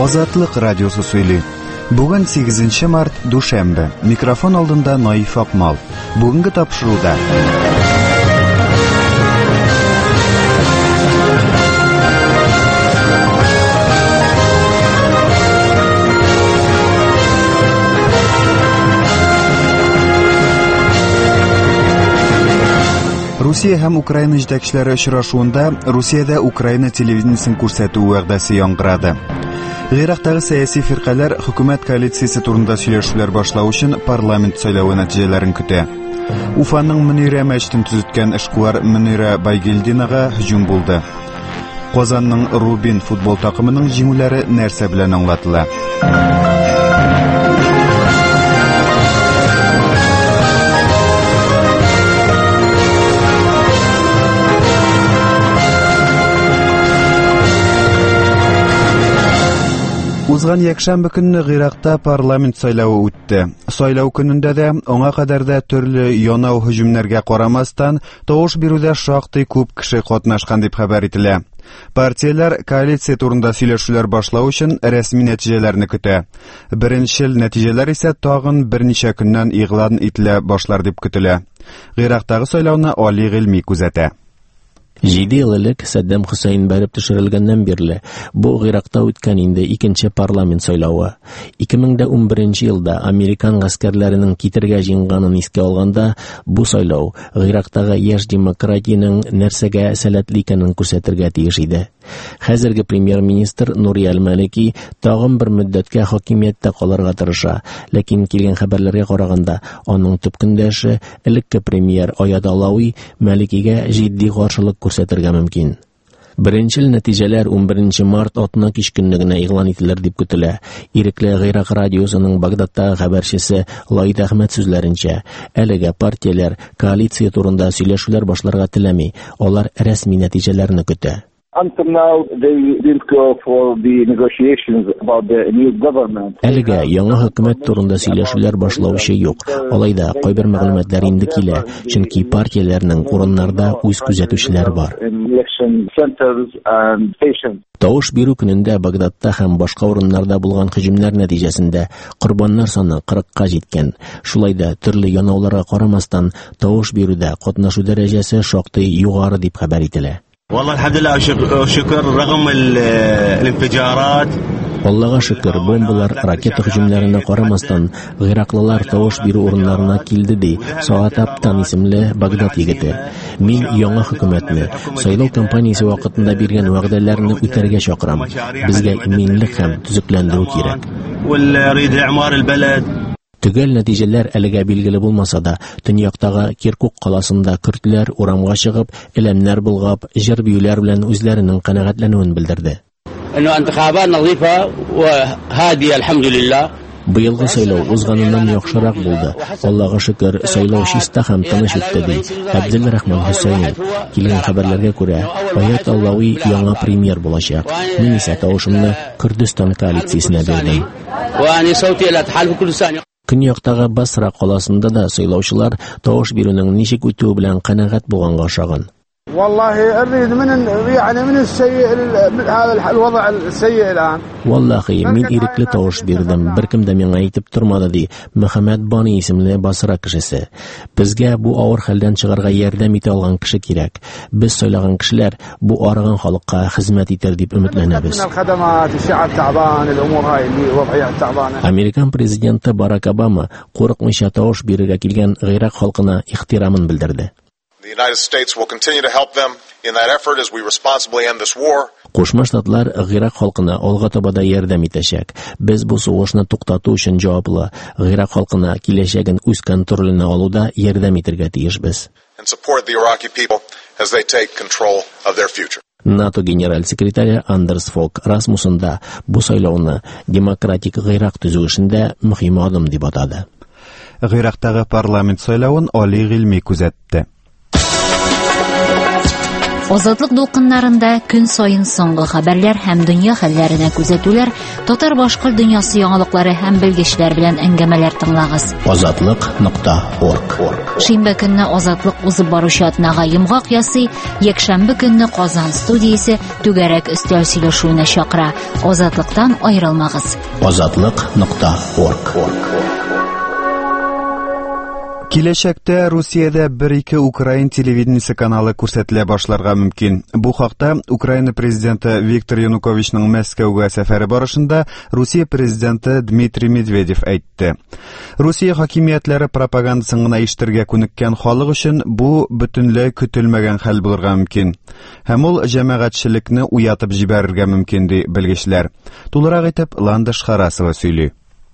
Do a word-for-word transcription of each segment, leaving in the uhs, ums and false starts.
Азатлык радиосы сөйли. Бүген сигезенче март, душембе. Микрофон алдында Наиф Акмал. Бүгенге тапшыруда Русия һәм Украина җитәкчеләре очрашуында Русиядә Украина телевидениесен күрсәтү вәгъдәсе яңгырады. Гыйрактагы сәяси фиркалар хөкүмәт коалициясе турында сөйләшүләр башлау өчен парламент сайлауы нәтиҗәләрен көтә. Уфаның Мөнирә мәчетен төзеткән эшкуар Мөнирә Байгелдинага һөҗүм булды. Казанның Рубин футбол такымының җиңүләре нәрсә белән аңлатыла? Узган якшәмбе көнне Гыйракта парламент сайлауы үтте. Сайлау көнендә дә, аңа кадәр дә төрле янау һөҗүмнәргә карамастан, тавыш бирүдә шактый күп кеше катнашкан дип хәбәр ителә. Партияләр коалиция турында сөйләшүләр башлау өчен рәсми нәтиҗәләрне көтә. Беренчел нәтиҗәләр исә тагын берничә көннән игълан ителә башлар дип көтелә. Гыйрактагы сайлауны Али Гыйльми күзәтә. Җиде ел элек Саддам Хусейн бәреп төшерелгәннән бирле бу Гыйракта үткән инде икенче парламент сайлавы. ике мең унберенче елда Американ гаскәрләренең китергә җыенганын искә алганда, бу сайлау Гыйрактагы яшь демократиянең нәрсәгә сәләтле икәнен күрсәтергә тиеш иде. Хәзерге премьер-министр Нури Әл-Малики тагын бер мөддәткә хакимияттә калырга тырыша, ләкин килгән хәбәрләргә караганда, аның төп көндәше элекке премьер Аят Алауи Маликигә җитди каршылык күрсәтергә мөмкин. Беренчел нәтиҗәләр унберенче март атна кич көннегенә игълан ителер дип көтелә. Ирекле Гыйрак радиосының Багдадтагы хәбәрчесе Лайд Әхмәт сүзләренчә, әлегә партияләр коалиция турында сөйләшүләр башларга теләми, алар рәсми нәтиҗәләрне көтә. Until now, they didn't go for the negotiations about the new government. Әлегә яңа хөкүмәт турында сөйләшүләр башлаучы юк. Алайда кайбер мәгълүматлар инде килә, чөнки партияләрнең урыннарда үз күзәтүчеләре бар. Тавыш бирү көнендә Багдадта һәм башка урыннарда булган һөҗүмнәр нәтиҗәсендә корбаннар саны кырыкка җиткән. Шулай да төрле янауларга карамастан, тавыш бирүдә катнашу дәрәҗәсе шактый югары дип хәбәр ителә. والله الحمد لله وشكر رغم الانفجارات Аллага шөкер, бомбалар, ракета һөҗүмнәренә карамастан, гыйраклылар тавыш бирү урыннарына килде ди Саат Аптан исемле Багдад егете. Мин яңа хөкүмәтне, сайлау кампаниясе вакытында биргән вәгъдәләрне үтәргә чакырам. Безгә иминлек һәм төзекләндерү кирәк. Төгәл нәтиҗәләр әлегә билгеле булмаса да, төньяктагы Киркук каласында көртләр урамга чыгып, элемнәр булгап, җыр-биюләр белән үзләренең канәгатьләнүен белдерде. Быелгы сайлау узганыннан яхшырак булды. Аллага шөкер, сайлау чиста һәм тыныч үтте ди Абдулрахман Хусейн. Килгән хәбәрләргә күрә, Аят Алауи яңа премьер булачак. Мин исә тавышымны Күрдистан коалициясенә бирдем. Көньяктагы Басра каласында да сайлаучылар тавыш бирүнең ничек үтүе белән канәгать булганга ошаган. والله أريد من يعني من السيء هذا الوضع السيء الآن. والله мин ирекле тавыш бирдем. Беркем дә миңа әйтеп тормады ди Мөхәммәд Бани исемле Басра кешесе. Безгә бу авыр хәлдән чыгарга ярдәм итә алган кеше кирәк. Без сайлаган кешеләр бу арыган халыкка хезмәт итәр дип өметләнәбез. Американ президенты Барак Обама курыкмыйча тавыш бирергә килгән Гыйрак халкына ихтирамын белдерде. The United States will continue to help them in that effort as we responsibly end this war. Кушма Штатлар Гыйрак халкына алга таба да ярдәм итәчәк. Без бу сугышны туктату өчен җаваплы. Гыйрак халкына киләчәген үз контролена алуда ярдәм итәргә тиешбез. And support the Iraqi people as they take control of their future. НАТО генераль секретаре Андерс Фок Расмуссен бу сайлауны демократик Гыйрак төзү эшендә мөһим адым дип атады. Гыйрактагы парламент сайлавын Али Гыйльми күзәтте. Азатлык дулкыннарында көн сайын соңгы хәбәрләр һәм дөнья хәлләренә күзәтүләр, татар-башкорт дөньясы яңалыклары һәм белгечләр белән әңгәмәләр тыңлагыз. азатлык нокта орг. Шимбә көнне Азатлык узып баручы атнага йомгак ясый, якшәмбе көнне Казан студиясе түгәрәк өстәл сөйләшүенә чакыра. Азатлыктан аерылмагыз. азатлык нокта орг. Киләчәктә Русиядә бер-ике Украин телевидениесе каналы күрсәтелә башларга мөмкин. Бу хакта Украина президенты Виктор Януковичның Мәскәүгә сәфәре барышында Русия президенты Дмитрий Медведев әйтте. Русия хакимиятләре пропагандасын гына ишетергә күнеккән халык өчен бу бөтенләй көтелмәгән хәл булырга мөмкин. Һәм ул җәмәгатьчелекне уятып җибәрергә мөмкин ди белгечләр. Тулырак итеп Ландыш Харасова сөйли.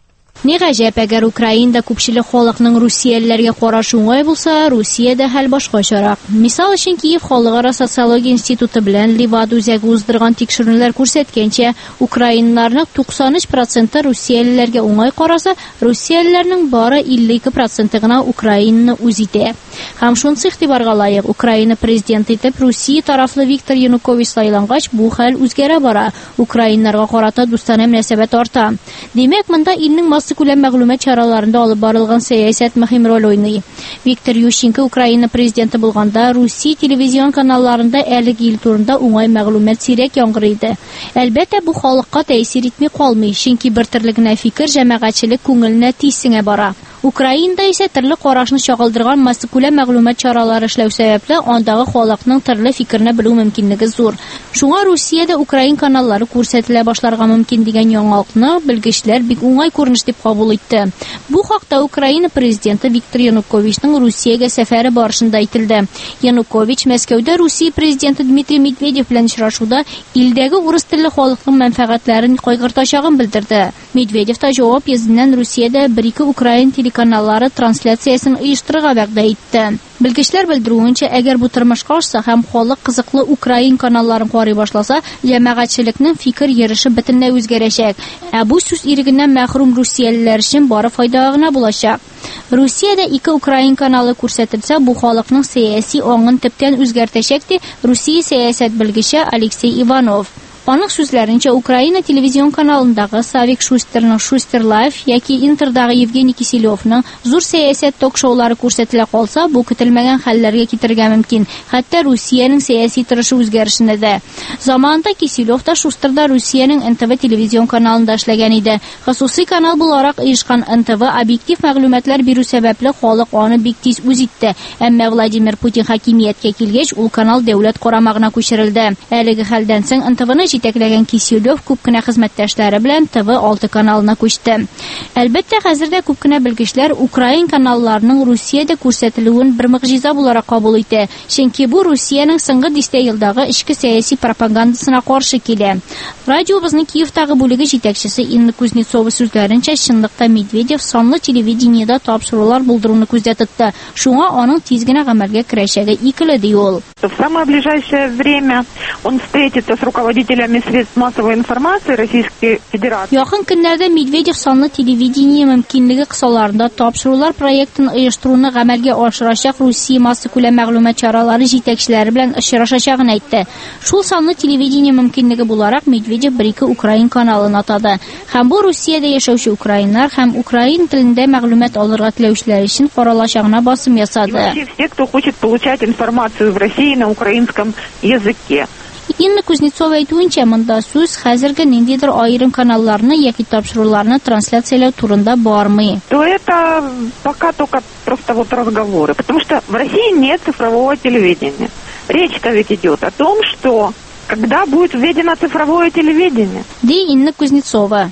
Ни гаҗәп, әгәр Украинада күпчелек халыкның русиялеләргә карашы уңай булса, Русиядә хәл башкачарак. Мисал өчен, Киев халыкара социология институты белән Ливада үзәге уздырган тикшерүләр күрсәткәнчә, украиннарның туксан өч проценты русиялеләргә уңай караса, русиялеләрнең бары илле ике проценты гына Украинаны үз итә. Һәм шунысы игътибарга лаек, Украина президенты итеп Русия тарафлы Виктор Янукович сайлангач, бу хәл үзгәрә бара. Украиннарга карата дустана мөнәсәбәт арта. Димәк, монда илнең массый күләм мәгълүмат чараларында алып барылган сәясәт мөһим роль уйный. Виктор Ющенко Украина президенты булганда Русия телевизион каналларында әлеге ил турында уңай мәгълүмат сирәк яңгырый иде. Әлбәттә, бу халыкка тәэсир итми калмый, чөнки бер төрле генә фикер җәмәгатьчелек күңеленә тиз бара. Украинада исә төрле карашны чагылдырган массый күләм мәгълүмат чаралары эшләү сәбәпле андагы халыкның төрле фикерне белү мөмкинлеге зур. Шуңа Русиядә Украин каналлары күрсәтелә башларга мөмкин дигән яңалыкны белгечләр бик уңай күренеш дип кабул итте. Бу хакта Украина президенты Виктор Януковичның Русиягә сәфәре барышында әйтелде. Янукович Мәскәүдә Русия президенты Дмитрий Медведев белән очрашуда илдәге урыс телле халыкның мәнфәгатьләрен кайгыртачагын белдерде. Медведев та җавап йөзеннән Русиядә бер-ике Украин телеканаллары трансляциясын оештырырга вәгъдә итте. Белгечләр белдерүенчә, әгәр бу тормышка ашса һәм халык кызыклы Украин каналларын карый башласа, җәмәгатьчелекнең фикер йөреше бөтенләй үзгәрәчәк. Ә бу сүз ирегеннән мәхрүм русиялеләр өчен бары файда гына булачак. Русиядә ике Украин каналы күрсәтелсә, бу халыкның сәяси аңын төптән үзгәртәчәк ди Русия сәясәт белгече Алексей Иванов. Аның сүзләренчә, Украина телевизион каналындагы Савик Шустерның Шустер Лайф яки Интердагы Евгений Киселевның зур сәясәт ток-шоулары күрсәтелә калса, бу көтелмәгән хәлләргә китергә мөмкин. Хәтта Русиянең сәяси торышы үзгәрешенә дә. Заманында Киселев та Шустерда Русиянең эн тэ вэ телевизион каналында эшләгән иде. Хосусый канал буларак оешкан эн тэ вэ объектив мәгълүматлар бирү сәбәпле халык аны бик тиз үз итте. Әмма Владимир Путин хакимияткә килгәч, ул канал дәүләт карамагына күчерелде. Әлеге хәлдән соң эн тэ вэ җитәкләгән Киселев күп кенә хезмәттәшләре белән тэ вэ алты каналына күчте. Әлбәттә, хәзердә күп кенә белгечләр Украин каналларының Русиядә күрсәтелүен бер мөгъҗиза буларак кабул итә. Чөнки бу Русиянең соңгы дистә елдагы ичке сәяси пропагандасына каршы килә. Радиобызның Киевтагы бүлеге җитәкчесе Инна Кузнецова сүзләренчә, чынлыкта Медведев санлы телевидениедә тапшырулар булдыруны күздә тотты. Шуңа аның тиз генә гамәлгә керәчәге икеле ди ул. В самое ближайшее время он встретится с руководителем средств массовой информации Российской Федерации. Якын көннәрдә Медведев санлы телевидение мөмкинлеге кысаларында тапшырулар проектын оештыруны гамәлгә ашырачак Русия масса күләм мәгълүмат чаралары җитәкчеләре белән очрашачагын әйтте. Шул санлы телевидение мөмкинлеге буларак Медведев бер-ике Украин каналын атады. Һәм бу Русиядә яшәүче украиннар һәм украин телендә мәгълүмат алырга теләүчеләр өчен каралачагына басым ясады. Вообще все, кто хочет получать информацию в России на украинском языке. Инна Кузнецова әйтүенчә, монда сүз хәзерге ниндидер аерым каналларны яки тапшыруларны трансляцияләү турында бармый. То это пока только просто вот разговоры, потому что в России нет цифрового телевидения. Речь-то ведь идет о том, что когда будет введено цифровое телевидение. Ди Инна Кузнецова.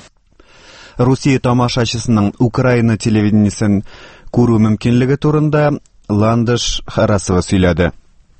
Русия тамашачысының Украина телевидениесен күрү мөмкинлеге турында Ландыш Харасова сөйләде.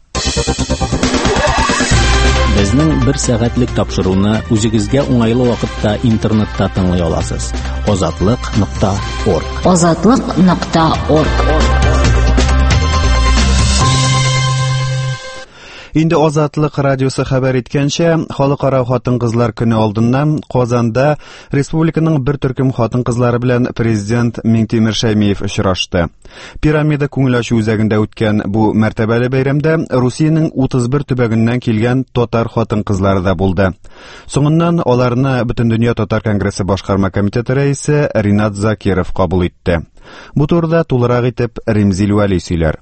Безнең бер сәгатьлек тапшыруны үзегезгә уңайлы вакытта интернетта тыңлый аласыз. азатлык нокта орг. азатлык нокта орг. Инде Азатлык радиосы хәбәр иткәнчә, халыкара хатын-кызлар көне алдыннан Казанда республиканың бер төркем хатын-кызлары белән президент Миңтимер Шәймиев очрашты. Пирамида күңел ачу үзәгендә үткән бу мәртәбәле бәйрәмдә Русиянең утыз бер төбәгеннән килгән татар хатын-кызлары да булды. Соңыннан аларны Бөтендөнья татар конгрессы башкарма комитеты рәисе Ринат Закиров кабул итте. Бу турыда тулырак итеп Римзил Вәли сөйләр.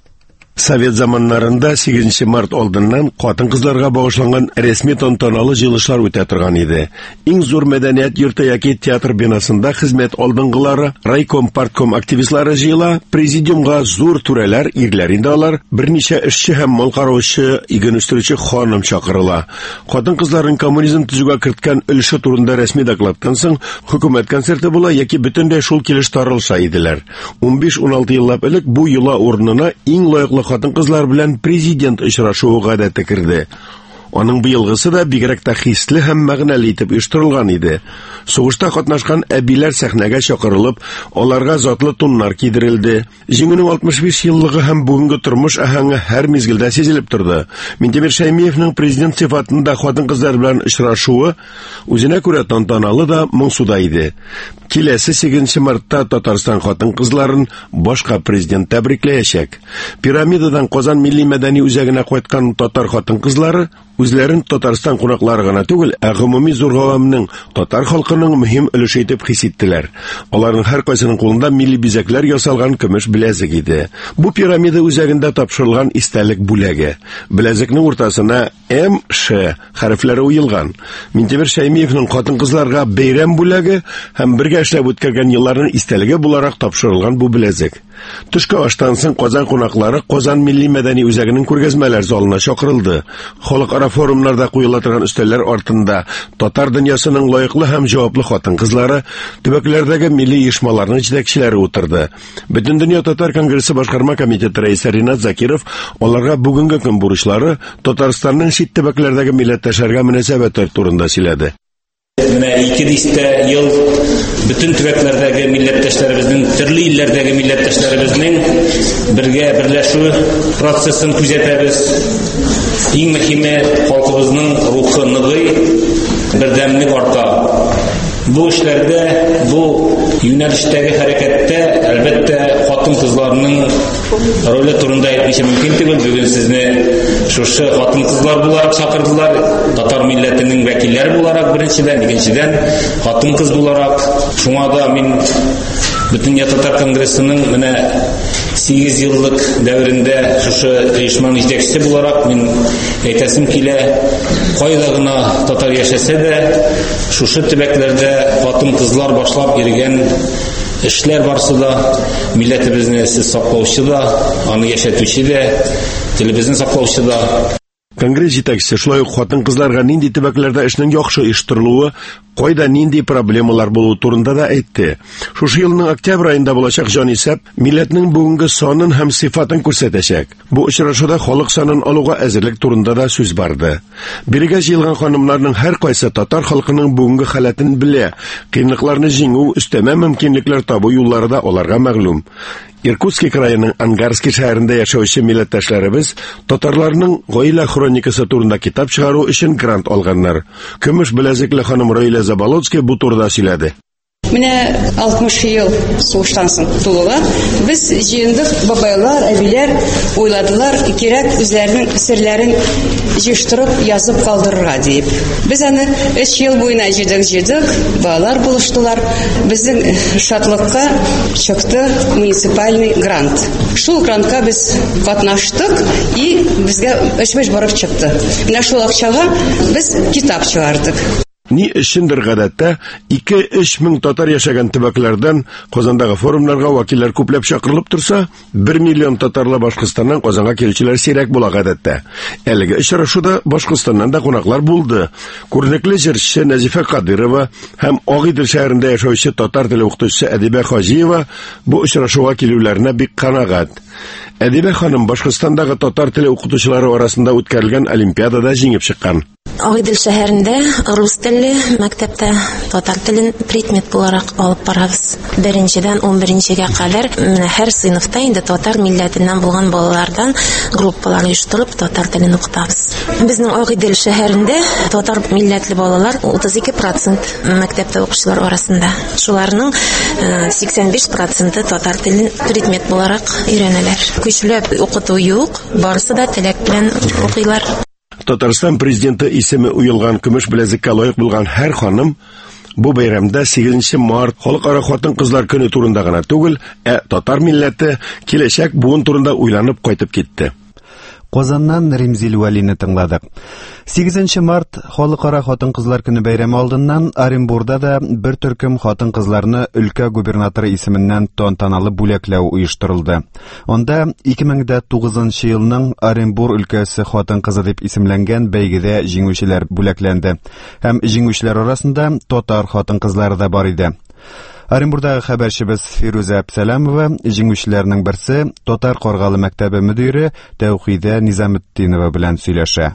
Совет заманнарында сигезенче март алдыннан хатын-кызларга багышланган рәсми тантаналы җыелышлар үтә торган иде. Иң зур мәдәният йорты яки театр бинасында хезмәт алдынгылары, райком, партком активистлары җыела, президиумга зур түрәләр, ирләр инде алар, берничә эшче һәм мал караучы, иген үстерүче ханым чакырыла. Хатын-кызларның коммунизм төзүгә керткән өлеше турында рәсми докладтан соң хөкүмәт концерты була яки бөтенләй шул килеш таралыша иделәр. унбиш уналты еллап элек бу йола урынына иң лаеклы хатын-кызлар белән президент очрашуы гадәткә керде. Аның быелгысы да бигрәк тә хисле һәм мәгънәле итеп оештырылган иде. Сугышта катнашкан әбиләр сәхнәгә чакырылып, аларга затлы туннар кидерелде. Җиңүнең алтмыш биш еллыгы һәм бүгенге тормыш аһәңе һәр мизгелдә сизелеп торды. Миңтимер Шәймиевнең президент сыйфатында хатын-кызлар белән очрашуы үзенә күрә тантаналы да, моңсуда иде. Киләсе сигезенче мартта Татарстан хатын-кызларын башка президент тәбрикләячәк. Пирамидадан Казан милли мәдәни үзәгенә кайткан татар хатын-кызлары үзләрен Татарстан кунаклары гына түгел, ә гомуми зур гавамның, татар халкының мөһим өлеше итеп хис иттеләр. Аларның һәр кайсының кулында милли бизәкләр ясалган көмеш беләзек иде. Бу пирамида үзәгендә тапшырылган истәлек бүләге. Беләзекнең уртасына М Ш хәрефләре уелган. Миңтимер Шәймиевнең хатын-кызларга бәйрәм бүләге һәм бергә эшләп үткәргән елларның истәлеге буларак тапшырылган бу беләзек. Төшкә аштан соң Казан кунаклары Казан милли мәдәни үзәгенең күргәзмәләр залына чакырылды. Халыкара форумнарда куела торган өстәлләр артында татар дөньясының лаеклы һәм җаваплы хатын-кызлары, төбәкләрдәге милли оешмаларның җитәкчеләре утырды. Бөтендөнья татар конгрессы башкарма комитеты рәисе Ринат Закиров аларга бүгенге көн бурычлары Татарстанның чит төбәкләрдәге милләттәшләргә мөнәсәбәтләр турында сөйләде. Менә ике дистә ел bütün төбәкләрдәге милләттәшләребезнең, төрле илләрдәге милләттәшләребезнең бергә берләшү процессын күзәтәбез. Иң мөһиме халкыбызның рухы ныгый, бердәмлек арта. Бу эшләрдә, бу юнәлештәге хәрәкәттә әлбәттә хатын-кызларның роле турында әйтмичә мөмкин түгел. Бүген сезне шушы хатын-кызлар буларак чакырдылар, татар милләтенең вәкилләре буларак беренчедән, икенчедән хатын-кыз буларак. Шуңа да мин Бөтендөнья татар конгрессының менә сигез еллык дәверендә шушы оешманың җитәкчесе буларак мин әйтәсем килә, кайда гына татар яшәсә дә, шушы төбәкләрдә хатын-кызлар башлап йөргән эшләр барсы да милләтебезне саклаучы да, аны яшәтүче дә, телебезне саклаучы да. Конгресс җитәкчесе шулай ук хатын-кызларга нинди төбәкләрдә эшнең яхшы оештырылуы, кайда нинди проблемалар булуы турында да әйтте. Шушы елның октябрь аенда булачак җанисәп милләтнең бүгенге санын һәм сыйфатын күрсәтәчәк. Бу очрашуда халык санын алуга әзерлек турында да сүз барды. Бирегә җыелган ханымнарның һәр кайсы татар халкының бүгенге халәтен белә, кыенлыкларны җиңү, өстәмә мөмкинлекләр табу юллары да аларга мәгълүм. Иркутский крайының Ангарский шәһәрендә яшәүче милләттәшләребез татарларның гаилә хроникасы турында китап чыгару өчен грант алганнар. Көмеш беләзекле ханым Раилә Заболоцкая бу турыда сөйләде. Менә алтмыш ел сугыштан соң тулыга без җыендык, бабайлар, әбиләр уйладылар, кирәк үзләренең серләрен җыштырып, язып калдырырга дип. Без аны өч ел буена җыйдык, җыйдык, балалар булыштылар. Безнең шатлыкка чыкты муниципальный грант. Шул грантка без катнаштык и безгә эш-меш барып чыкты. Менә шул акчага без китап чыгардык. Ни өчендер гадәттә ике-өч мең татар яшәгән төбәкләрдән Казандагы форумнарга вәкилләр күпләп чакырылып торса, бер миллион татарлы Башкортстаннан Казанга килүчеләр сирәк була гадәттә. Әлеге очрашуда Башкортстаннан да кунаклар булды. Күренекле җырчы Назифа Кадырова һәм Агыйдел шәһәрендә яшәүче татар теле укытучысы Әдибә Хаҗиева бу очрашуга килүләренә бик канагать. Әдибә ханым Башкортстандагы татар теле укытучылары арасында үткәрелгән олимпиадада җиңеп чыккан. Агыйдел шәһәрендә рус теле мәктәптә татар телен предмет буларак алып барабыз. Беренчедән он беренчегә кадәр һәр сыйныфта инде татар милләтеннән булган балалардан группалар оештырып татар телен укытабыз. Безнең Агыйдел шәһәрендә татар милләтле балалар утыз ике процент мәктәптә укучылар арасында. Шуларның сиксән биш проценты татар телен предмет буларак өйрәнәләр. Көчләп укыту юк, барысы да теләк белән укыйлар. Татарстан президенты исеме уелган көмеш беләзеккә лаек булган һәр ханым бу бәйрәмдә сигезенче март халыкара хатын-кызлар көне турында гына түгел, ә татар милләте киләчәк буын турында уйланып кайтып китте. Казаннан Римзил Вәлине тыңладык. сигезенче март халыкара хатын-кызлар көне бәйрәме алдыннан Оренбургда да бер төркем хатын-кызларны өлкә губернаторы исеменнән тантаналы бүләкләү оештырылды. Анда ике мең тугызынчы елның Оренбург өлкәсе хатын-кызы дип исемләнгән бәйгедә җиңүчеләр бүләкләнде. Һәм җиңүчеләр арасында татар хатын-кызлары да бар иде. Оренбургдагы хәбәрчебез Фируза Әбсәләмова җиңүчеләрнең берсе Татар Каргалы мәктәбе мөдире Тәүхидә Низаметдинова белән сөйләшә.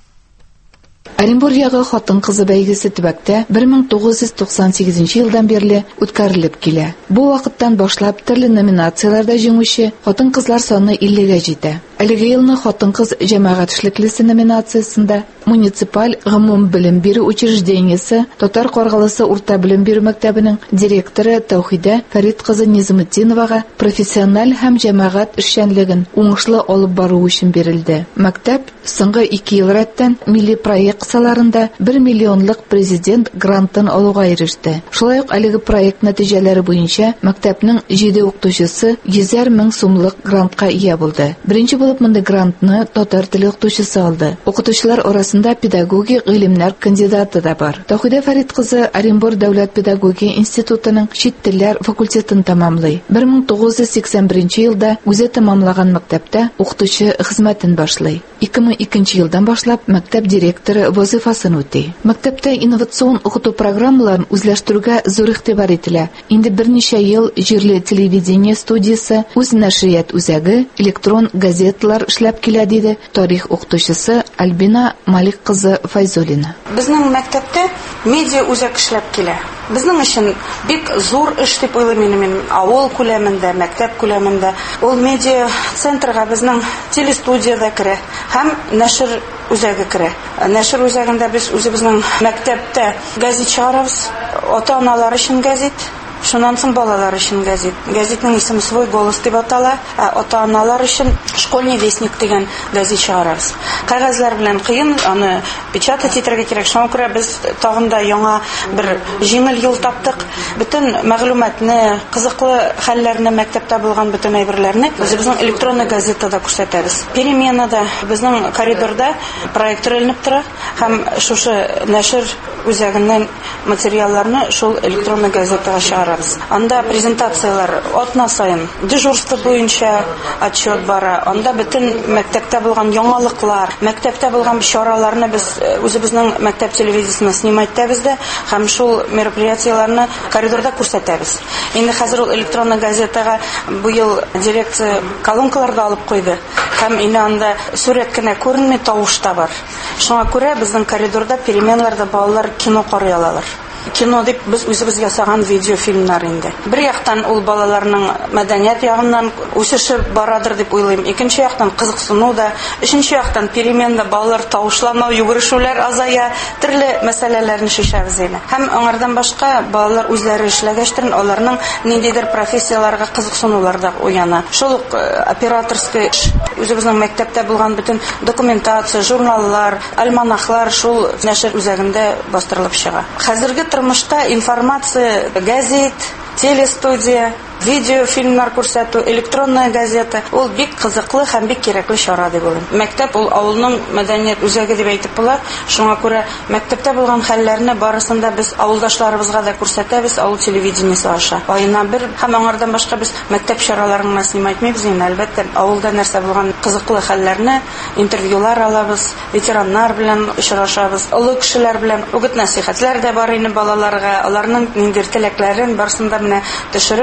Оренбургдагы хатын-кызы бәйгесе төбәктә бер мең тугыз йөз туксан сигезенче елдан бирле үткәрелеп килә. Бу вакыттан башлап төрле номинацияләрдә җиңүче хатын-кызлар саны иллегә җитә. Әлеге елны хатын-кыз җәмәгать эшлеклесе номинациясендә муниципаль гомум белем бирү учреждениесе Татар Каргалысы урта белем бирү мәктәбенең директоры Тәүхидә Фәрит кызы Низаметдиновага профессиональ һәм җәмәгать эшчәнлеген уңышлы алып бару өчен бирелде. Мәктәп соңгы ике ел рәттән милли проект кысаларында бер миллионлык президент грантын алуга иреште. Шулай ук әлеге проект нәтиҗәләре буенча мәктәпнең җиде укытучысы йөз мең сумлык грантка ия булды. Беренче булып монда грантны татар теле укытучысы алды. Укытучылар арасында педагогик гыйлемнәр кандидаты да бар. Тәүхидә Фәрит кызы Оренбург дәүләт педагогия институтының чит телләр факультетын тәмамлый. бер мең тугыз йөз сиксән беренче елда үзе тәмамлаган мәктәптә укытучы хезмәтен башлый. ике мең икенче елдан башлап мәктәп директоры вазифасын үти. Мәктәптә инновацион укыту программаларын үзләштерүгә зур игътибар ителә. Инде берничә ел җирле телевидение студиясе, үз нәшрият үзәге, электрон газеталар эшләп килә диде тарих укытучысы Альбина Малик кызы Файзулина. Безнең мәктәптә медиа үзәк эшләп килә. Безнең өчен бик зур эш дип уйлыйм мин авыл күләмендә, мәктәп күләмендә. Ул медиа центрга безнең телестудияда керә һәм нәшр үзәге керә. Нәшр үзәгендә без үзебезнең мәктәптә газет чыгарабыз, ата-аналар өчен газет. Шуннан соң балалар өчен газет. Газетның исеме «Свой голос» дип атала, ә ата-аналар өчен «Школьный вестник» дигән газет чыгарабыз. Кагазлар белән кыен, аны печатать итәргә кирәк. Шуңа күрә без тагын да яңа бер җиңел юл таптык. Бөтен мәгълүматны, кызыклы хәлләрне, мәктәптә булган бөтен әйберләрне үзебезнең электронный газетада күрсәтәбез. Переменада безнең коридорда проектор эленеп тора һәм шушы нәшр үзәгеннән материалларны шул электронный газетага чыгарабыз. Анда презентациялар атна сайын дежурство буенча отчет бара. Анда бөтен мәктәптә булган яңалыклар, мәктәптә булган чараларны без үзебезнең мәктәп телевизиясенә снимать итәбез дә һәм шул мероприятияларны коридорда күрсәтәбез. Инде хәзер ул электронный газетага бу ел дирекция колонкаларда алып куйды. Һәм инде анда сурәт кенә күренми, тавыш та бар. Шуңа күрә безнең коридорда переменларда балалар кино карый алалар. Кино дип без үзебез ясаган видеофильмнар инде. Бер яктан ул балаларның мәдәният ягыннан үсеше барадыр дип уйлыйм. Икенче яктан кызыксыну да, өченче яктан переменда балалар тавышланмау, югырышулар азая, төрле мәсьәләләрне шешәбез инде. Һәм аңардан башка балалар үзләре эшләгәчтер, аларның ниндидер профессияларга кызыксынулар да уяна. Шул операторский үзебезнең мәктәптә булган бөтен документация, журналлар, альманахлар шул нәшр үзәгендә бастырылып чыга. Хәзерге тормышта информация, газет, телестудия, видеофильмнар күрсәтү, электронная газета ул бик кызыклы һәм бик кирәкле чара дип уйлыйм. Мәктәп ул авылның мәдәният үзәге дип әйтеп була. Шуңа күрә мәктәптә булган хәлләрне барысында без авылдашларыбызга да күрсәтәбез, авыл телевидениесе аша. Аена бер һәм аңардан башка без мәктәп чараларын снимать итмәйбез инде. Әлбәттә, авылда нәрсә булган кызыклы хәлләрне интервьюлар алабыз, ветераннар белән очрашабыз, олы кешеләр белән үгет-нәсихәтләр дә бар инде балаларга, аларның ниндидер теләкләрен барысында менә төшереп балаларга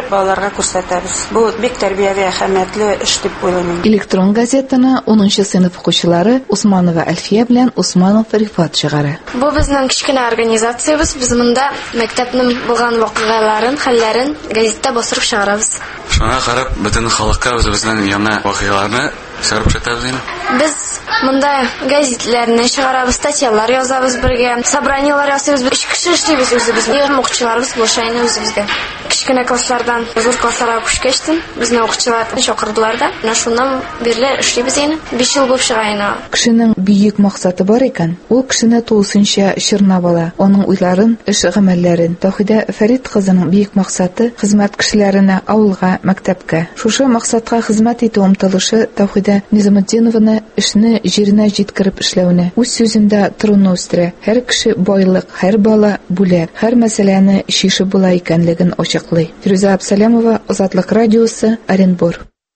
күрсәтәбез. Бу бик тәрбияви әһәмиятле эш дип уйлыйм. Электрон газетаны унынчы сыйныф укучылары Усманова Әлфия белән Усманов Рифат чыгара. Бу безнең кичкенә организациябыз. Без монда мәктәпнең булган вакыйгаларын, хәлләрен газетта басырып чыгарабыз. Шуңа карап, бөтен халыкка үзебезнең яңа вакыйгаларны чыгарып чыгабыз. Без монда газетләрне чыгарабыз, статьялар язабыз бергә, собраниялар ясыйбыз. Өч кеше эшлибез үзебез. Ягъни укучыларыбыз булшайны үзебезгә. Кичкенә класслардан зур классларга күчкәчтен безне укучыларны чакырдылар да, менә шуннан бирле эшлибез инде. биш ел булып чыгайны. Кешенең бөек максаты бар икән. Ул кешене тулысынча чорнап ала. Аның уйларын, эш гамәлләрен. Тәүхидә Фәрит кызының бөек максаты хезмәт кешеләренә, авылга, мәктәпкә. Шушы максатка хезмәт итү омтылышы Тәүхидә Низаметдинованы эшне җиренә җиткереп эшләүне, үз сүзендә торуны үстерә. Һәр кеше байлык, һәр бала бүләк, һәр мәсьәләне шишеп була икәнлеген ачыклый. Фируза Абсалямова, Азатлык радиосы, Оренбур.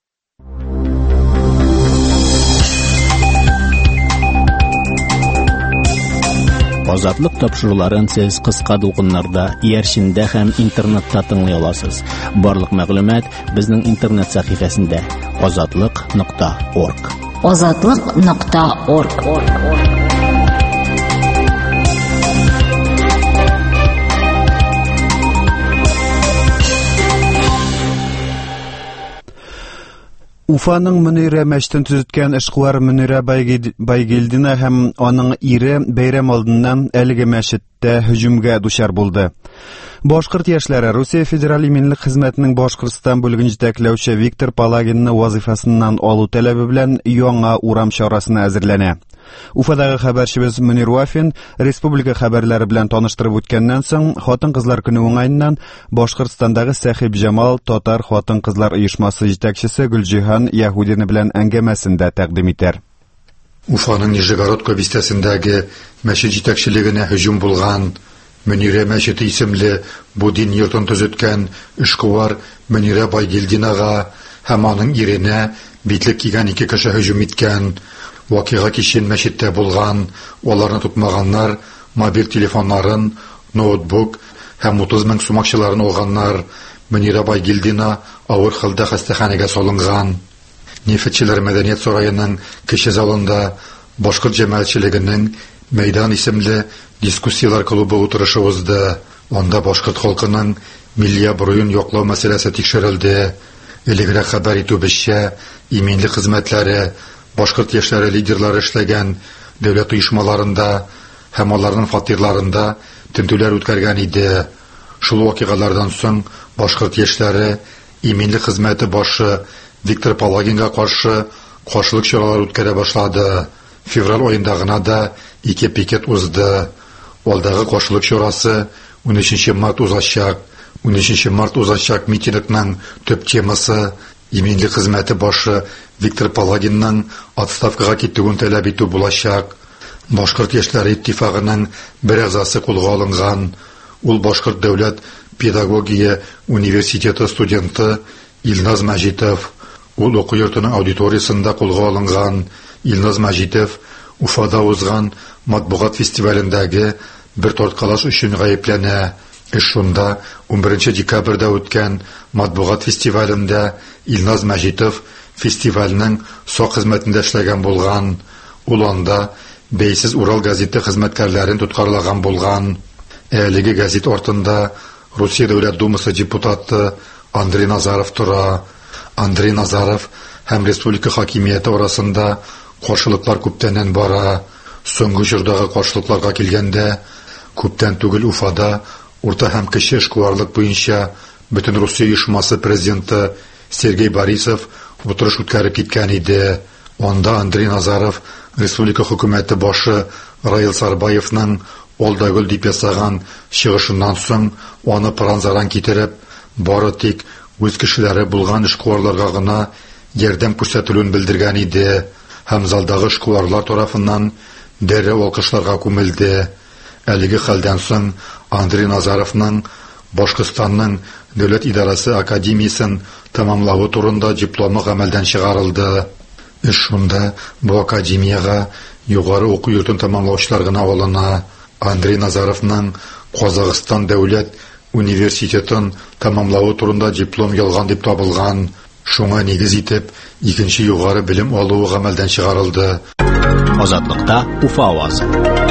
Азатлык тапшыруларын сез кыска дулкыннарда, иярчиндә һәм интернетта тыңлый аласыз. Барлык мәгълүмат безнең интернет сәхифәсендә азатлык нокта орг. азатлык нокта орг. Уфаның Мөнирә мәчетен төзеткән эшкуар Мөнирә Байгелдина һәм аның ире бәйрәм алдыннан әлеге мәчеттә һөҗүмгә дучар булды. Башкорт яшьләре Русия федераль иминлек хезмәтенең Башкортстан бүлеген җитәкләүче Виктор Палагинны вазифасыннан алу таләбе белән яңа урам чарасына әзерләнә. Уфадагы хәбәрчебез Мөнир Вафин республика хәбәрләре белән таныштырып үткәннән соң Хатын-кызлар көне уңаеннан Башкортстандагы Сәхиб Җамал татар хатын-кызлар оешмасы җитәкчесе Гөлҗиһан Яһудина белән әңгәмәсендә тәкъдим итәр. Уфаның Нижегородка бистәсендәге мәчет җитәкчелегенә һөҗүм булган Мөнирә мәчете исемле бу дин йортын төзеткән эшкуар Мөнирә Байгелдинага һәм аның иренә битлек кигән ике кеше һөҗүм иткән. Вакыйга кичен мәчеттә булган, аларны тотмаганнар мобиль телефоннарын, ноутбук һәм утыз мең сум акчаларын алганнар. Мөнирә Байгелдина авыр хәлдә хастаханәгә салынган. Нефтчеләр мәдәният сараеның кече залында башкорт җәмәгатьчелегенең Мәйдан исемле дискуссиялар клубы утырышы узды. Анда башкорт халкының милли абруен яклау мәсьәләсе тикшерелде. Элегрәк хәбәр итүебезчә, иминлек хезмәтләре башкорт яшьләре лидерлары эшләгән дәүләт оешмаларында һәм аларның фатирларында тентүләр үткәргән иде. Шул вакыйгалардан соң башкорт яшьләре иминлек хезмәте башы Виктор Палагинга каршы каршылык чаралары үткәрә башлады. Февраль аенда гына да ике пикет узды. Алдагы каршылык чарасы унөченче март узачак. унөченче март узачак митингның төп темасы иминлек хезмәте башы Виктор Палагинның отставкага китүен таләп итү булачак. Башкорт яшьләре иттифагының бер әгъзасы кулга алынган. Ул Башкорт дәүләт педагогия университеты студенты Илназ Мәҗитов. Ул уку йортының аудиториясында кулга алынган. Илназ Мәҗитов Уфада узган матбугат фестивалендәге бер тарткалаш өчен гаепләнә. Эш шунда унберенче декабрьдә үткән матбугат фестивалендә Илназ Мәҗитов фестивальнең сак хезмәтендә эшләгән булган. Ул анда бәйсез Урал газеты хезмәткәрләрен тоткарлаган булган. Әлеге газет артында Русия Дәүләт Думасы депутаты Андрей Назаров тора. Андрей Назаров һәм республика хакимияте арасында каршылыклар күптәннән бара. Соңгы җырдагы каршылыкларга килгәндә, күптән түгел Уфада урта һәм кече эшкуарлык буенча бөтен Русия оешмасы президенты Сергей Борисов утырыш үткәреп киткән иде. Анда Андрей Назаров республика хөкүмәте башы Раил Сарбаевның алдагыл дип ясаган чыгышыннан соң аны пранзаран китереп, бары тик үз кешеләре булган эшкуарларга гына ярдәм күрсәтүен белдергән иде. Һәм залдагы эшкуарлар тарафыннан дәррәү алкышларга күмелде. Әлеге хәлдән соң Андрей Назаровның Башкортстанның Дәүләт идарасы академиясын тәмамлавы турында дипломы гамәлдән чыгарылды. Эш шунда бу академияга югары уку йортын тәмамлаучылар гына алына. Андрей Назаровның Казакстан Дәүләт университетін тамамлауы турында диплом ялган дип табылган. Шуңа нигез итеп, икенче югары белем алуы гамәлдән чыгарылды. Азатлыкта Уфа авазы.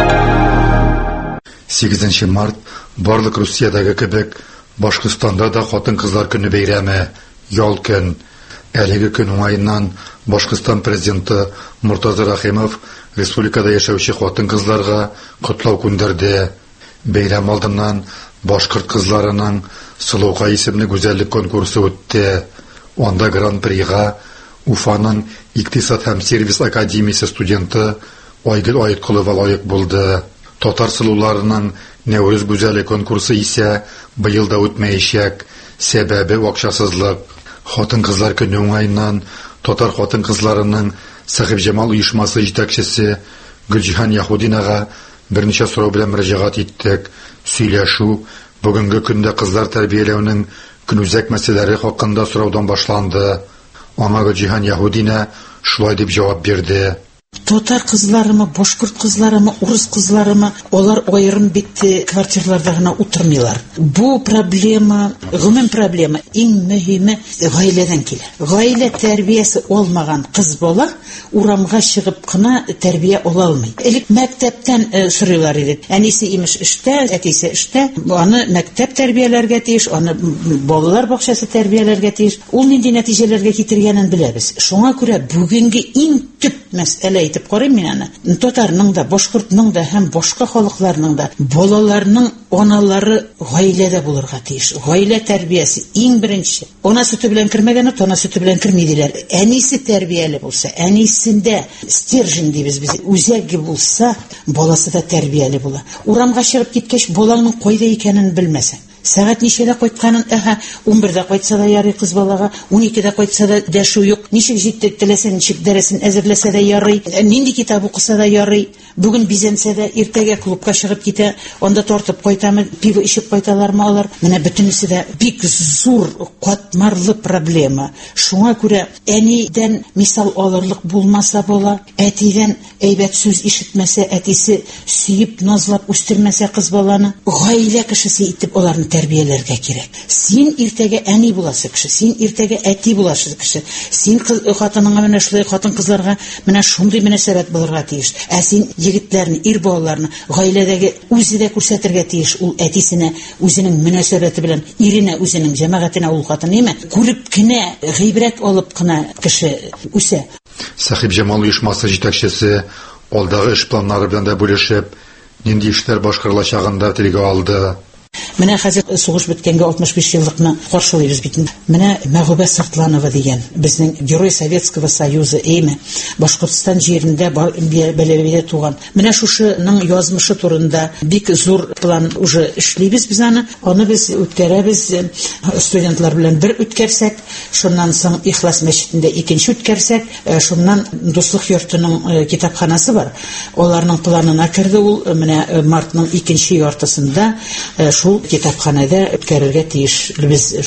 сигезенче март барлык Русиядәге кебек Башкортстанда да хатын-кызлар көне бәйрәме, ял көн. Әлеге көн уңаеннан Башкортстан президенты Муртаза Рахимов республикада яшәүче хатын-кызларга котлау күндерде. Бәйрәм алдыннан башкорт кызларының Сылука исемле гүзәллек конкурсы үтте. Анда гран-прига Уфаның Икътисад һәм сервис академиясе студенты Айгөл Айткулова лаек булды. Татар сылуларының Нәүрүз гүзәллек конкурсы исә быел да үтмәячәк. Сәбәбе акчасызлык. Хатын-кызлар көне уңаеннан татар хатын-кызларының Сәхиб Җамал оешмасы җитәкчесе Гөлҗиһан Яһудинага берничә сорау белән мөрәҗәгать иттек. Сөйләшү бүгенге көндә кызлар тәрбияләүнең көнүзәк мәсьәләләре хакында сораудан башланды. Аңа Гөлҗиһан Яһудина шулай дип җавап бирде. Татар кызларымы, башкорт кызларымы, урыс кызларымы, олар айрым бит квартираларда гына утырмыйлар. Бу проблема, гомум проблема, иң мөһиме гаиләдән килә. Гаилә тәрбиясе алмаган кыз бала урамга чыгып кына тәрбия ала алмый. Элек мәктәптән сорыйлар иде. Әнисе имеш эштә, әтисе эштә, аны мәктәп тәрбияләргә тиеш, аны балалар бакчасы тәрбияләргә тиеш. Ул нинди нәтиҗәләргә китергәнен беләбез. Шуңа күрә бүгенге иң төп мәсьәлә итеп карыйм мин аны. Татарның да, башкортның да һәм башка халыкларның да балаларның аналары гаиләдә булырга тиеш. Гаилә тәрбиясе иң беренче. Ана сөте белән кергән, ана сөте белән кермидиләр. Әнисе тәрбияле булса, әнисендә стержень дибез без, үзәге булса, баласы да тәрбияле була. Урамга чыгып киткәч, балаңның кайда икәнен белмәсәң, сәгать ничәдә кайтканын, әһә, унбердә кайтса да ярый кыз балага, уникедә кайтса да дәшү юк, ничек җитте теләсә, ничек дәресен әзерләсә дә ярый, нинди китап укыса да ярый, бүген бизәнсә дә иртәгә клубка чыгып китә, анда тартып кайтамы, пиво ичеп кайталармы алар. Менә бөтенесе дә бик зур катмарлы проблема. Шуңа күрә әнидән мисал алырлык булмаса була, әтидән әйбәт сүз ишетмәсә, әтисе сөеп назлап үстермәсә кыз баланы, гаилә кешесе итеп аларны тәрбияләргә кирәк. Син иртәгә әни буласы кеше, син иртәгә әти буласы кеше. Син хатыныңа менә шулай хатын-кызларга менә шундый мөнәсәбәт булырга тиеш. Ә син егетләрне, ир балаларны гаиләдәге үзе дә күрсәтергә тиеш. Ул әтисенә үзенең мөнәсәбәте белән, иренә, үзенең җәмәгатенә ул хатын ниме? Күреп кенә, гыйбрәт алып кына кеше үсә. Сәхиб Җамал оешмасы җитәкчесе алдагы эш планнары белән дә бүлешеп, нинди эшләр башкарылачагын да телгә алды. Менә хәзер сугыш беткәнгә алтмыш биш еллыкны каршылыйбыз бит. Менә Мәгъүбә Сыртланова дигән безнең Герой Советского Союза эме Башкортстан җирендә бәләбәдә туган. Менә шушының язмышы турында бик зур план уже эшлибез без аны. Аны без үткәрәбез студентлар белән бер үткәрсәк, шуннан соң Ихлас мәчетендә икенче үткәрсәк, шуннан Дуслык йортының китапханасы бар. Аларның планына керде ул. Менә мартның икенче яртысында шул китапханәдә үткәрергә тиешбез.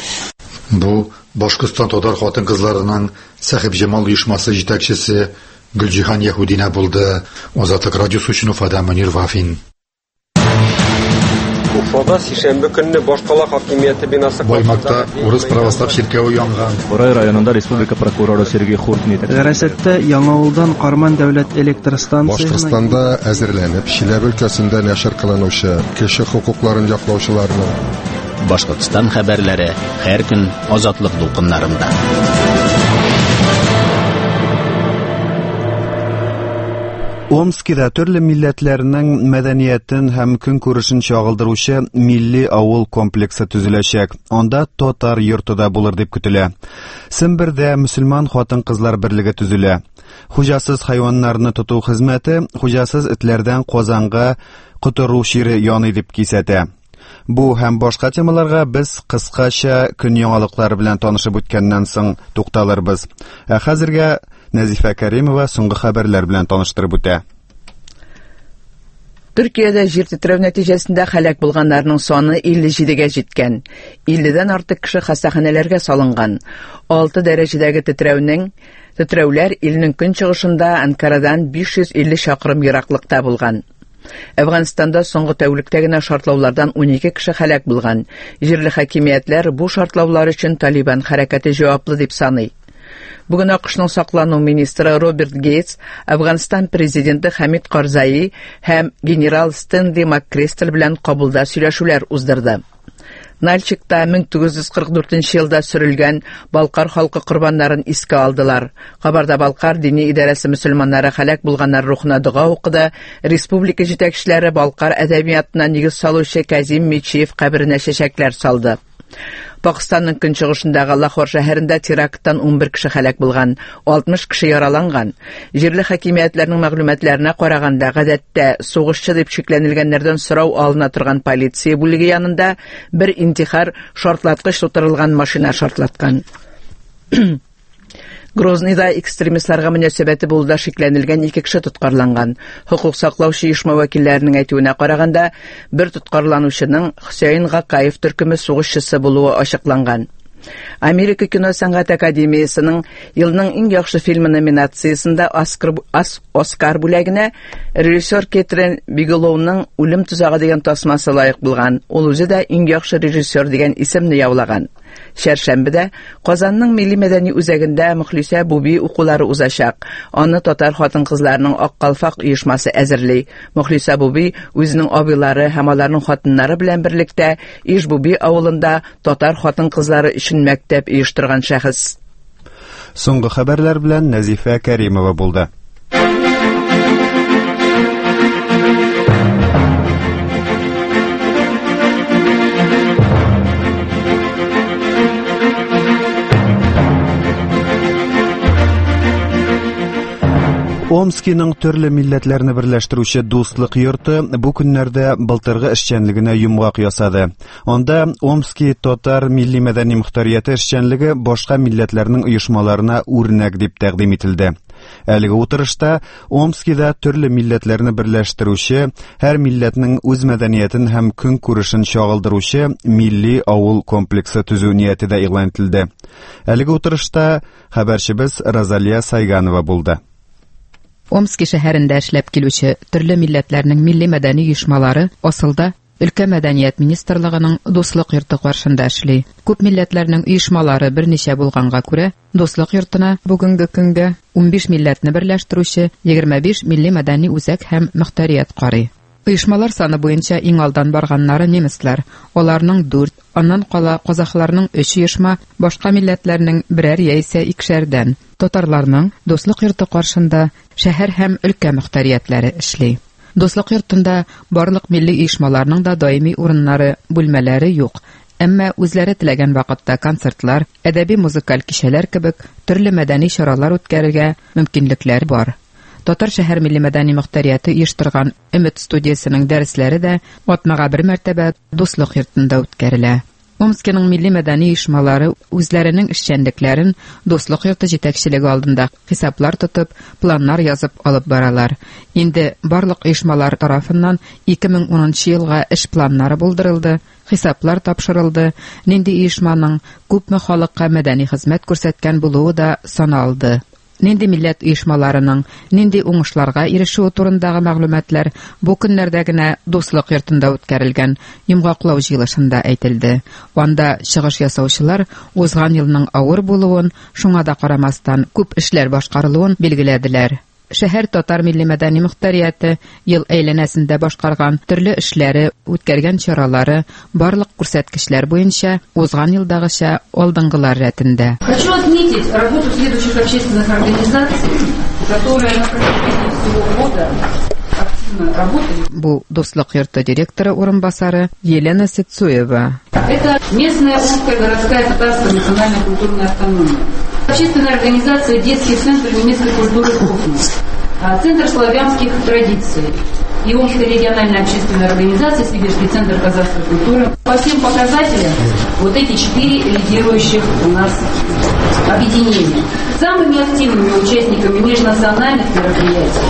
Бу Башкортстан татар хатын-кызларының Сәхиб Җамал оешмасы җитәкчесе Гөлҗиһан Яһудина булды. Азатлык радиосы өчен Уфада Мөнир Вафин. Уфада сишәмбе көнне Башкала хакимияте бинасы Баймакта урыс православ чиркәве янган. Борай районында республика прокуроры Сергей Хуртин итә. Гәрәсәттә Яңавылдан Карман дәүләт электр станциясына Башкортстанда әзерләнеп Чиләбе өлкәсендә нәшер кылынучы кеше хукукларын яклаучыларның Башкортстан хәбәрләре һәр көн азатлык дулкыннарында. Омскида төрле милләтләрнең мәдәниятен һәм көнкүрешен чагылдыручы милли авыл комплексы төзеләчәк. Анда татар йорты да булыр дип көтелә. Сембердә мөселман хатын-кызлар берлеге төзелә. Хуҗасыз хайваннарны тоту хезмәте хуҗасыз этләрдән Казанга котыру шире яный дип кисәтә. Бу һәм башка темаларга без кыскача көн яңалыклары белән танышып үткәннән соң тукталырбыз. Ә хәзергә Нәзифә Кәримова соңгы хәбәрләр белән таныштырып үтә. Төркиядә җир тетрәү нәтиҗәсендә һәлак булганнарның саны илле җидегә җиткән. илледән артык кеше хастаханәләргә салынган. алты дәрәҗәдәге тетрәүнең тетрәүләр илнең көнчыгышында Анкарадан биш йөз илле чакрым ераклыкта булган. Әфганстанда соңгы тәүлектә генә шартлаулардан унике кеше һәлак булган. Җирле хакимиятләр бу шартлаулар өчен Талибан хәрәкәте җаваплы дип саный. Бүген АКШның саклану министры Роберт Гейтс, Әфганстан президенты Хамид Карзаи һәм генерал Стенли Маккристел белән кабулда сөйләшүләр уздырды. Нальчикта мең тугыз йөз кырык дүртенче елда сөрелгән Балкар халкы корбаннарын искә алдылар. Кабарда Балкар дини идарәсе мөселманнары һәлак булганнар рухына дуга укыды. Республика җитәкчеләре Балкар әдәбиятына нигез салучы Казим Мичиев каберенә чәчәкләр салды. Пакистанның көнчыгышындагы Лахор шәһәрендә теракттан ун бер кеше һәлак булган, алтмыш кеше яраланган. Җирле хакимиятләрнең мәгълүматларына караганда, гадәттә сугышчы дип шикләнелгәннәрдән сорау алына торган полиция бүлеге янында бер интихар шартлаткыч тутырылган машина шартлаткан. Грознийда экстремистларга мөнәсәбәте булуда шикләнелгән ике кеше тоткарланган. Хукук саклаучы оешма вәкилләренең әйтүенә караганда, бер тоткарланучының Хөсәйн Гакаев төркеме сугышчысы булуы ачыкланган. Америка кино сәнгать академиясының елның иң яхшы фильмы номинациясында Оскар, Оскар бүләгенә режиссер Кэтрин Бигелоуның «Үлем тузагы» дигән тасмасы лаек булган. Ул үзе дә иң яхшы режиссер дигән исемне яулаган. Шәршәмбедә Казанның милли мәдәни үзәгендә Мөхлисә Буби укулары узачак. Аны татар хатын-кызларының Ак калфак оешмасы әзерли. Мөхлисә Буби үзенең абыйлары һәм аларның хатыннары белән берлектә Иш Буби авылында татар хатын-кызлары өчен мәктәп оештырган шәхес. Соңгы хәбәрләр белән Назифа Кәримова булды. Омскиның төрле милләтләрне берләштерүче дуслык йорты бу көннәрдә былтыргы эшчәнлегенә йомгак ясады. Анда Омски татар милли мәдәни мөхтәрияте эшчәнлеге башка милләтләрнең оешмаларына үрнәк дип тәкъдим ителде. Әлеге утырышта Омскида төрле милләтләрне берләштерүче, һәр милләтнең үз мәдәниятен һәм көн күрешен чагылдыручы милли авыл комплексы төзү нияте дә игълан ителде. Әлеге утырышта хәбәрчебез Розалия Сайганова булды. Омски шәһәрендә эшләп килүче төрле милләтләрнең милли мәдәни оешмалары асылда өлкә мәдәният министрлыгының дуслык йорты каршында эшли. Күп милләтләрнең оешмалары берничә булганга күрә, дуслык йортына бүгенге көнгә ун биш милләтне берләштерүче егерме биш милли мәдәни үзәк һәм мөхтәрият карый. Оешмалар саны буенча иң алдан барганнары немецлар, аларның дүрт, аннан кала казахларның өч оешма, башка милләтләрнең берәр яисә икешәрдән, татарларның дуслык йорты каршында шәһәр һәм өлкә мөхтәриятләре эшли. Дуслык йортында барлык милли оешмаларның да даими урыннары, бүлмәләре юк. Әмма үзләре теләгән вакытта концертлар, әдәби-музыкаль кичәләр кебек төрле мәдәни чаралар үткәрергә мөмкинлекләр бар. Татар шәһәр милли мәдәни мөхтәрияте оештырган Өмет студиясының дәресләре дә атнага бер мәртәбә дуслык йортында үткәрелә. Омскиның милли мәдәни оешмалары үзләренең эшчәнлекләрен дуслык йорты җитәкчелеге алдында хисаплар тотып, планнар язып алып баралар. Инде барлык оешмалар тарафыннан ике мең унынчы елга эш планнары булдырылды, хисаплар тапшырылды, нинди оешманың күпме халыкка мәдәни хезмәт күрсәткән булуы да саналды. Нинди милләт оешмаларының нинди уңышларга ирешүе турындагы мәгълүматлар бу көннәрдә генә дуслык йортында үткәрелгән йомгаклау җыелышында әйтелде. Анда чыгыш ясаучылар узган елның авыр булуын, шуңа да карамастан күп эшләр башкарылуын билгеләделәр. Шәһәр татар милли мәдәни мөхтәрияте ел әйләнәсендә башкарган төрле эшләре, үткәргән чаралары, барлык күрсәткечләр буенча узган елдагыча алдынгылар рәтендә. Хочу отметить работу следующих общественных организаций, которые на протяжении всего года активно работали. Бу дуслык йорты директоры урынбасары Елена Сецуева. Это местная омская городская татарская национальная культурная автономия. Общественная организация «Детский центр немецкой культуры «Космос», Центр славянских традиций и Омская региональная общественная организация «Сибирский центр казахской культуры». По всем показателям вот эти четыре лидирующих у нас объединения. Самыми активными участниками межнациональных мероприятий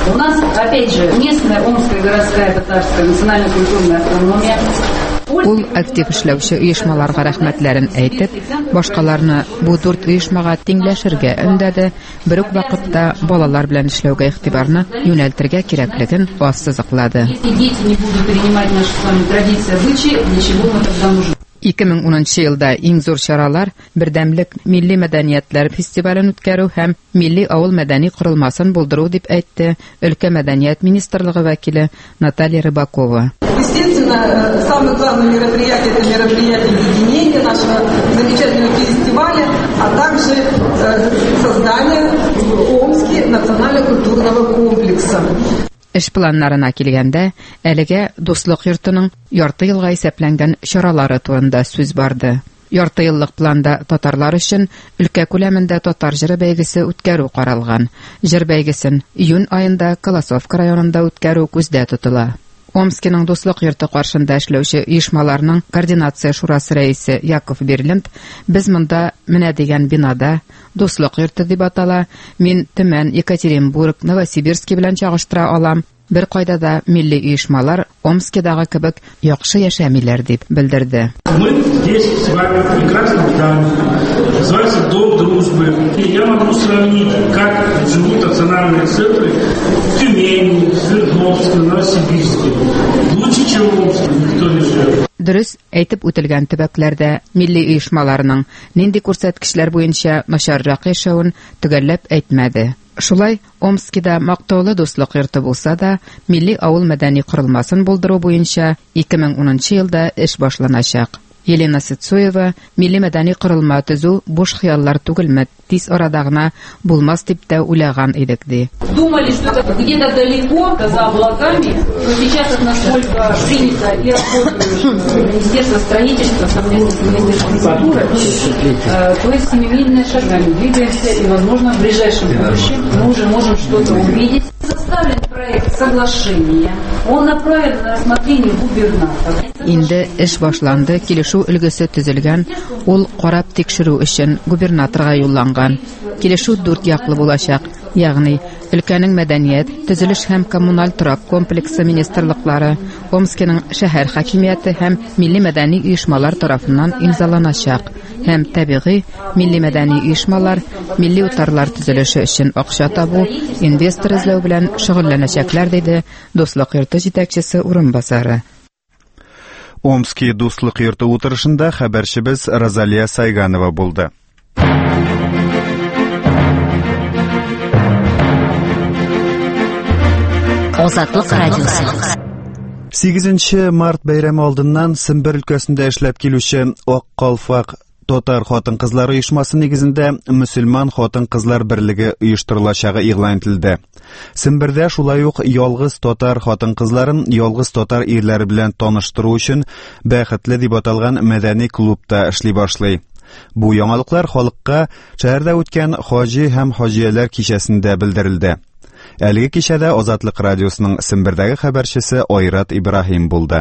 У нас, опять же, местная Омская городская татарская национально-культурная автономия. Ул актив эшләүче оешмаларга рәхмәтләрен әйтеп, башкаларны бу дүрт оешмага тиңләшергә өндәде, бер үк вакытта балалар белән эшләүгә игътибарны юнәлтергә кирәклеген ассызыклады. ике мең унынчы елда иң зур чаралар бердәмлек милли мәдәниятләр фестивален үткәрү һәм милли авыл мәдәни корылмасын булдыру дип әйтте өлкә мәдәният министрлыгы вәкиле Наталья Рыбакова. Естественно, самое главное мероприятие – это мероприятие объединения нашего замечательного фестиваля, а также э, создание в Омске национально-культурного комплекса. Эш планнарына килгәндә, әлегә дуслык йортының ярты елга исәпләнгән чаралары турында сүз барды. Ярты еллык планда татарлар өчен өлкә күләмендә татар җыры бәйгесе үткәрү каралган. Җыр бәйгесен июнь айында Колосовка районында үткәрү күздә тотыла. Омскиның дуслык йорты каршында эшләүче оешмаларның координация шурасы рәисе Яков Берлинд, без монда менә дигән бинада дуслык йорты дип атала, мин Төмән, Екатеринбург, Новосибирск белән чагыштыра алам. Бер кайда да милли оешмалар Омскидагы кебек яхшы яшәмиләр дип белдерде. Мы здесь с вами в прекрасном здании, называется Дом дружбы. И я могу сравнить, как живут национальные центры в Тюмени, Свердловске, Новосибирске. Лучше, чем в Омске, никто не живет. Дөрес, әйтеп үтелгән төбәкләрдә милли оешмаларның нинди күрсәткечләр буенча начаррак яшәвен төгәлләп әйтмәде. Шулай, Омскида мактаулы дуслык йорты булса да, милли авыл мәдәни корылмасын булдыру буенча ике мең унынчы елда эш башланачак. Елена Сыцуева, милли мәдәни корылма төзү буш хыяллар түгелме, тиз арада гына булмас дип тә уйлаган идек ди. Думали, что это где-то далеко, за облаками, но сейчас это настолько принято и работает Министерство строительства, совместно с Министерством культуры, то есть семимильными шагами двигаемся, и, возможно, в ближайшем будущем мы уже можем что-то увидеть. Составлен проект соглашения, он направлен на рассмотрение губернатора. Инде эш башланды, килешү өлгесе төзелгән, ул карап тикшерү өчен губернаторга юлланган. Килешү дүрт яклы булачак, ягъни өлкәнең мәдәният, төзелеш һәм коммуналь торак комплексы министрлыклары, Омскиның шәһәр хакимияте һәм милли мәдәни оешмалар тарафыннан имзаланачак. Һәм табигый милли мәдәни оешмалар милли утарлар төзелеше өчен акча табу, инвестор эзләү белән шөгыльләнәчәкләр, диде дуслык йорты җитәкчесе урынбасары. Омский дуслык йорты утырышында хәбәрчебез Розалия Сайганова булды. Азатлык радиосы. сигезенче март бәйрәме алдыннан Сембер өлкәсендә эшләп килүче Ак Калфак татар хатын-кызлар оешмасы нигезендә мөселман хатын-кызлар берлеге оештырылачагы игълан ителде. Сембердә шулай ук ялгыз татар хатын-кызларын ялгыз татар ирләре белән таныштыру өчен бәхетле дип аталган мәдәни клубта эшли башлый. Бу яңалыклар халыкка шәһәрдә үткән хаҗи һәм хаҗияләр кичәсендә белдерелде. Әлеге кичәдә Азатлык радиосының Сембердәге хәбәрчесе Айрат Ибраһим булды.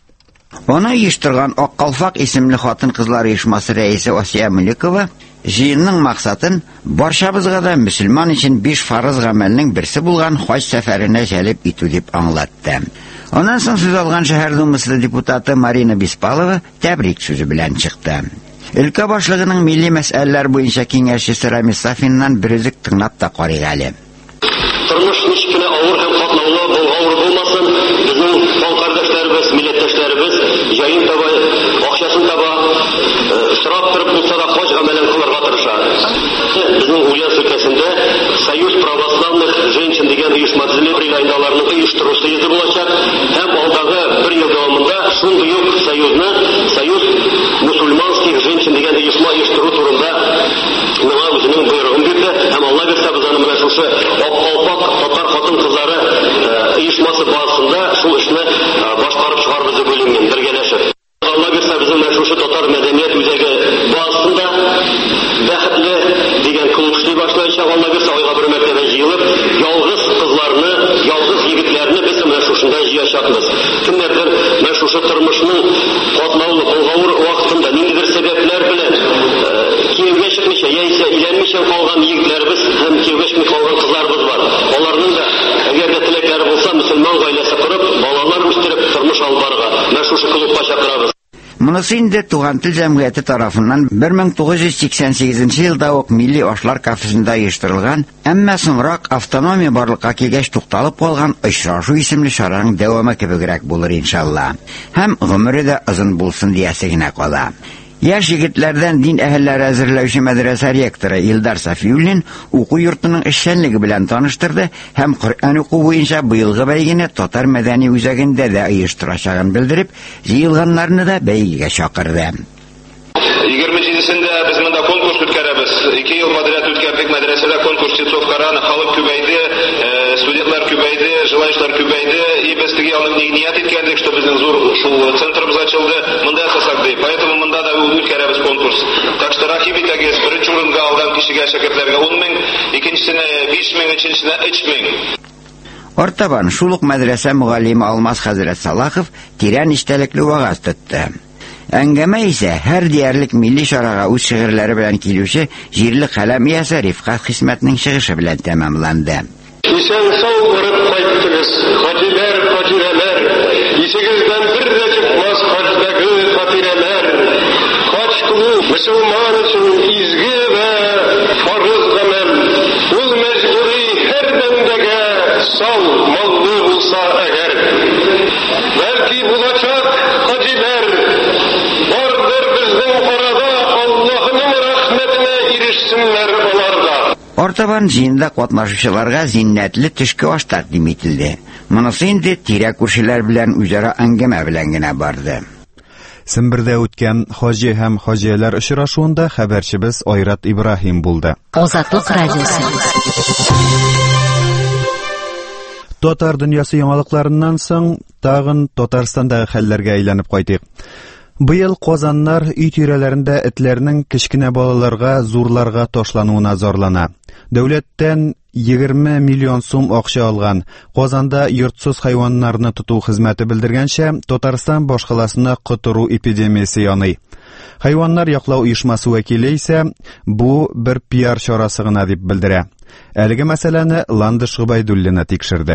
Оны оештырган Ак Калфак исемле хатын-кызлар оешмасы рәисе Асия Мөлекова җыенның максатын барчабызга да мөселман өчен биш фарыз гамәлнең берсе булган хаҗ сәфәренә җәлеп итү дип аңлатты. Аннан соң сүз алган шәһәр думасы депутаты Марина Беспалова тәбрик сүзе белән чыкты. Өлкә башлыгының милли мәсьәләләр буенча киңәшчесе Рамис Сафиннан берүзек тыңлап та карый әле. Тормыш ничек авыр һәм катлаулы булган булмасын, безнең хан кардәшләребез, милләттәшләребез җаен таба, акчасын таба, сорап торып булса да хаҗ гамәлен кылырга тырыша. Безнең Ульяновск өлкәсендә Союз православных женщин дигән оешма төзелеп, бригадаларның оештыру съезды булачак һәм алдагы бер ел дәвамында шундый ук союзны, Союз мусульманских женщин дигән оешма оештыру турында миңа үзенең боерыгын бирде һәм Алла бирсә без аны менә шушы Ак Калфак татар хатын-кызлары оешмасы базасында шул эшне башкарып чыгарбыз дип уйлыйм мин бергәләшеп. Алла бирсә безнең менә шушы татар мәдәният үзәге базасында бәхетле дигән клуб эшли башлаячак. Алла бирсә айга бер мәртәбә җыелып, ялгыз кызларны, ялгыз егетләрне без менә шушында җыячакбыз. Кемнәрдер менә шушы тормышның катлаулы булган вакытында ниндидер сәбәпләр белән киевгә чыкмыйча, яисә өйләнмичә калган егетләребез һәм киевгә чыкмый калган кызларыбыз бар. Аларның да әгәр дә Монысы инде Туган тел җәмгыяте тарафыннан бер мең тугыз йөз сиксән сигезенче елда ук Милли ашлар кафесында оештырылган, әмма соңрак автономия барлыкка килгәч тукталып калган очрашу исемле чараның дәвамы кебегрәк булыр иншалла. Һәм гомере дә озын булсын диясе генә кала. Яшь егетләрдән дин әһелләре әзерләүче мәдрәсә ректоры Илдар Сафиуллин уку йортының эшчәнлеге белән таныштырды һәм Коръән уку буенча быелгы бәйгене татар мәдәни үзәгендә дә оештырачагын белдереп, җыелганнарны да бәйгегә чакырды. егерме җидесендә без монда конкурс үткәрәбез. ике ел подряд үткәрдек мәдрәсәдә конкурс часовкараны, халык күбәйде, студентлар күбәйде, желающийлар күбәйде, и без теге аны ният иткәндек, что безнең зур шул центрыбыз ачылды, монда ясасак ди. Поэтому монда да үткәрәбез конкурс. Так что рахим итәгез, беренче урынга алган кешегә шәкертләргә ун мең, икенчесенә биш мең, өченчесенә өч мең. Артабан шул ук мәдрәсә мугаллиме Алмаз хәзрәт Салахов тирән истәлекле вагаз тотты. Әңгәмә исә һәр диярлек милли чарага үз шигырьләре белән килүче җирле каләм иясе Рифкат Хисмәтнең чыгышы белән тәмамланды. Исән сау барып кайттыгыз, хаҗиләр, хаҗирәләр, исегездән бер дә чыкмас хаҗдагы хатирәләр. Хаҗ кылу мөселман өчен изге вә фарыз гамәл. Ул мәҗбүри һәр бәндәгә сау, маллы булса әгәр. Бәлки булачак хаҗиләр бардыр безнең арада, Аллаһның рәхмәтенә ирешсеннәр аларда. Артабан җыенда катнашучыларга зиннәтле төшке аш тәкъдим ителде. Монысы инде тирә күршеләр белән үзара әңгәмә белән генә барды. Сембердә үткән хаҗи һәм хаҗияләр очрашуында хәбәрчебез Айрат Ибраһим булды. Азатлык радиосы. Татар дөньясы яңалыкларыннан соң тагын Татарстандагы хәлләргә әйләнеп кайтыйк. Быел Казаннар үй тирәләрендә этләрнең кечкенә балаларга, зурларга ташлануына зарлана. Дәүләттән егерме миллион сум акча алган. Казанда йортсыз хайваннарны тоту хезмәте белдергәнчә, Татарстан башкаласына котыру эпидемиясе яный. Хайваннар яклау оешмасы вәкиле исә бу бер пиар чарасы гына дип белдерә. Әлеге мәсьәләне Ландыш Гобайдуллина тикшерде.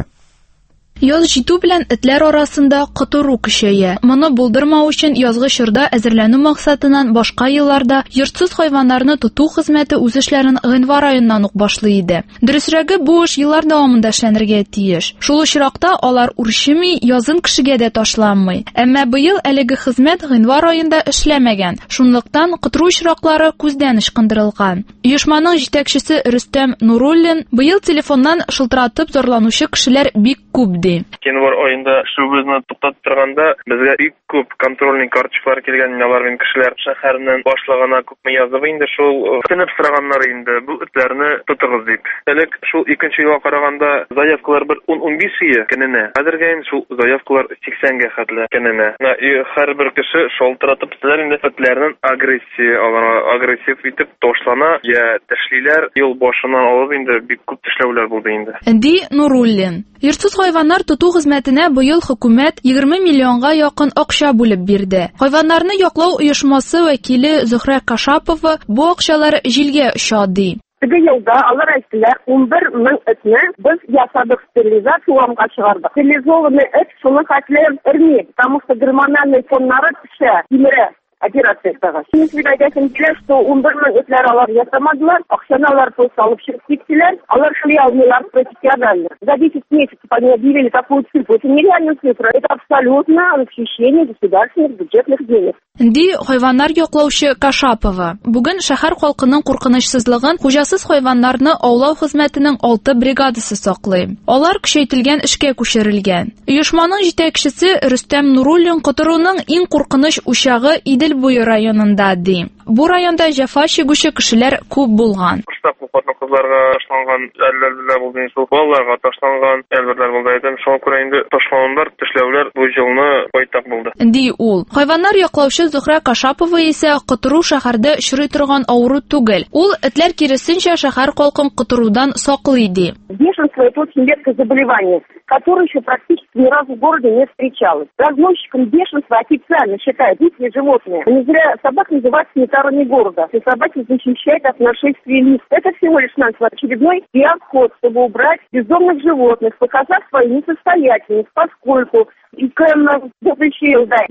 Яз җитү белән этләр арасында котыру көчәя. Моны булдырмау өчен язгы чорда әзерләнү максатыннан башка елларда йортсыз хайваннарны тоту хезмәте үз эшләрен гыйнвар аеннан ук башлый иде. Дөресрәге бу эш еллар дәвамында эшләнергә тиеш. Шул очракта алар үрчеми, язын кешегә дә ташланмый. Әмма быел әлеге хезмәт гыйнвар аенда эшләмәгән. Шунлыктан котыру очраклары күздән ычкындырылган. Оешманың җитәкчесе Рөстәм Нуруллин быел телефоннан шылтыратып зарланучы кешеләр бик күп. Январ аенда эшебезне туктатып торганда, безгә бик күп контрольный карточкалар килгән, алар мен кешеләр шәһәрнең башлыгына күпме язып инде шул тынып сораганнар инде бу этләрне тотыгыз дип. Элек шул икенче елга караганда заявкалар бер ун - ун биш көненә. Хәзергә инде шул заявкалар сиксәнгә хәтле көненә. Һәрбер кеше шалтыратып этләр инде этләрнең агрессия аларга агрессив итеп ташлана, я тешлиләр ел башыннан алып инде бик күп тешләүләр булды инде. Ди Нуруллин. Йортсыз хайваннар тоту хезмәтенә быел хөкүмәт егерме миллионга якын акча бүлеп бирде. Хайваннарны яклау оешмасы вәкиле Зөһрә Кашапова бу акчалар җилгә оча ди. Теге елда алар әйттеләр, ун бер мең этне без ясадык, стерилизациягә чыгардык. Стерилизованный эт шуны хәтле өрми, потому что гормональный фоннары төшә, тимерә. Операцияга. Син сөйләгән килеш, что ун бер мең этләр алар ясамадылар, акчаны алар салып чыгып киттеләр. Алар шли алмыйлар профессионально. За десять месяцев они объявили такую цифру. Это нереальная цифра. Это абсолютно расхищение государственных бюджетных денег. Ди хайваннар яклаучы Кашапова. Бүген шәһәр халкының куркынычсызлыгын хуҗасыз хайваннарны аулау хезмәтенең алты бригадасы саклый. Алар көчәйтелгән эшкә күчерелгән. Оешманың җитәкчесе Рөстәм Нуруллин котыруның иң куркыныч учагы Идел буе районында ди. Бу районда җәфа чигүче кешеләр күп булган. Кызларга ташланган, әлләр булды, шул балаларга ташланган, әлбәттә булды. Әйтәм, шул күрә инде ташлаулар, тешләүләр бу елны байтак булды. Ди ул. Хайваннар яклаучы Зөһрә Кашапова исә котыру шәһәрдә очрый торган авыру түгел. Ул этләр киресенчә шәһәр халкын котырудан саклый ди. Бешенство — это очень редкое заболевание, которое еще практически ни разу в городе не встречалось. Разносчиком бешенства официально считают дикие животные. Не зря собак называют санитарами города. И собаки защищают от нашествия лис. Это всего лишь очередной пиар-ход, чтобы убрать бездомных животных, показав свою несостоятельность, поскольку и запрещил, да, есть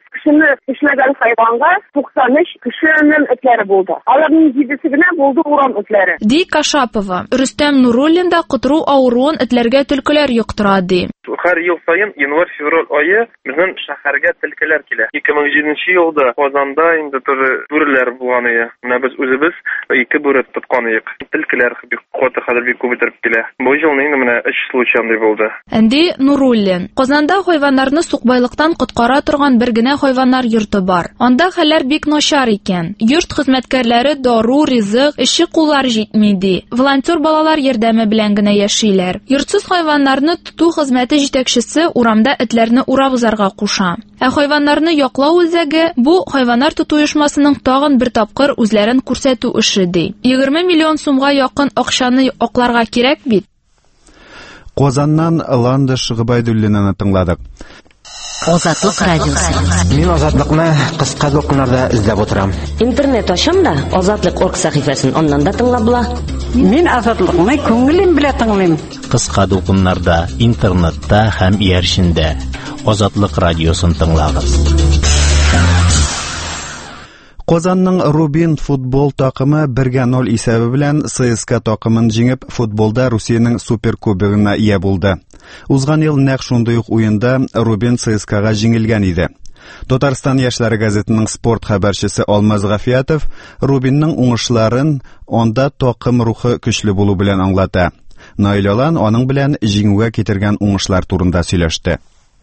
Kishini ishlagan hayvonga to'qson uch kishining itlari bo'ldi. Ularning yedisi gina bo'ldi uram itlari. Ди Кашапова. Рөстәм Нуруллин да кытру авыруын этләргә төлкеләр юктыра ди. Һәр ел сайын январь-февраль айы безнең шәһәргә төлкеләр килә. ике мең җиденче елда Казанда инде тоже бүреләр булган иде. Менә без үзебез ике бүре тоткан идек. Төлкеләр бик каты хәзер бик күп итеп килә. Бу елны инде менә өч случай булды. Энди Нуруллин. Казанда хайваннарны сукбайлыктан коткара торган бер генә хайваннар йорты бар. Анда хәлләр бик начар икән. Йорт хезмәткәрләре дару, ризык, эши куллар җитми ди. Волонтер балалар ярдәме белән генә яшиләр. Йортсыз хайваннарны тоту хезмәте җитәкчесе урамда этләрне урап узарга куша. Ә хайваннарны яклау үзәге бу хайваннар тоту оешмасының тагын бер тапкыр үзләрен күрсәтү эше ди. егерме миллион сумга якын акчаны акларга кирәк бит. Казаннан Ландыш Гыбайдуллинаны тыңладык. Азатлык радиосы. Мин Азатлыкны кыска докумнарда эзләп утырам. Интернет ачам да Азатлык орг сәхифәсен аннан да тыңлап була. Мин Азатлыкны күңелем белән тыңлыйм. Кыска докумнарда интернетта һәм ияршендә Азатлык радиосын тыңлагыз. Казанның Рубин футбол такымы бер ноль исәбе белән ЦСКА такымын җиңеп, футболда Русиянең суперкубогына ия булды. Узган ел нәкъ шундый ук уенда Рубин ЦСКАга җиңелгән иде. Татарстан яшьләре газетының спорт хәбәрчесе Алмаз Гафиятов Рубинның уңышларын анда такым рухы көчле булу белән аңлата. Наилалан аның белән җиңүгә китергән уңышлар турында сөйләште.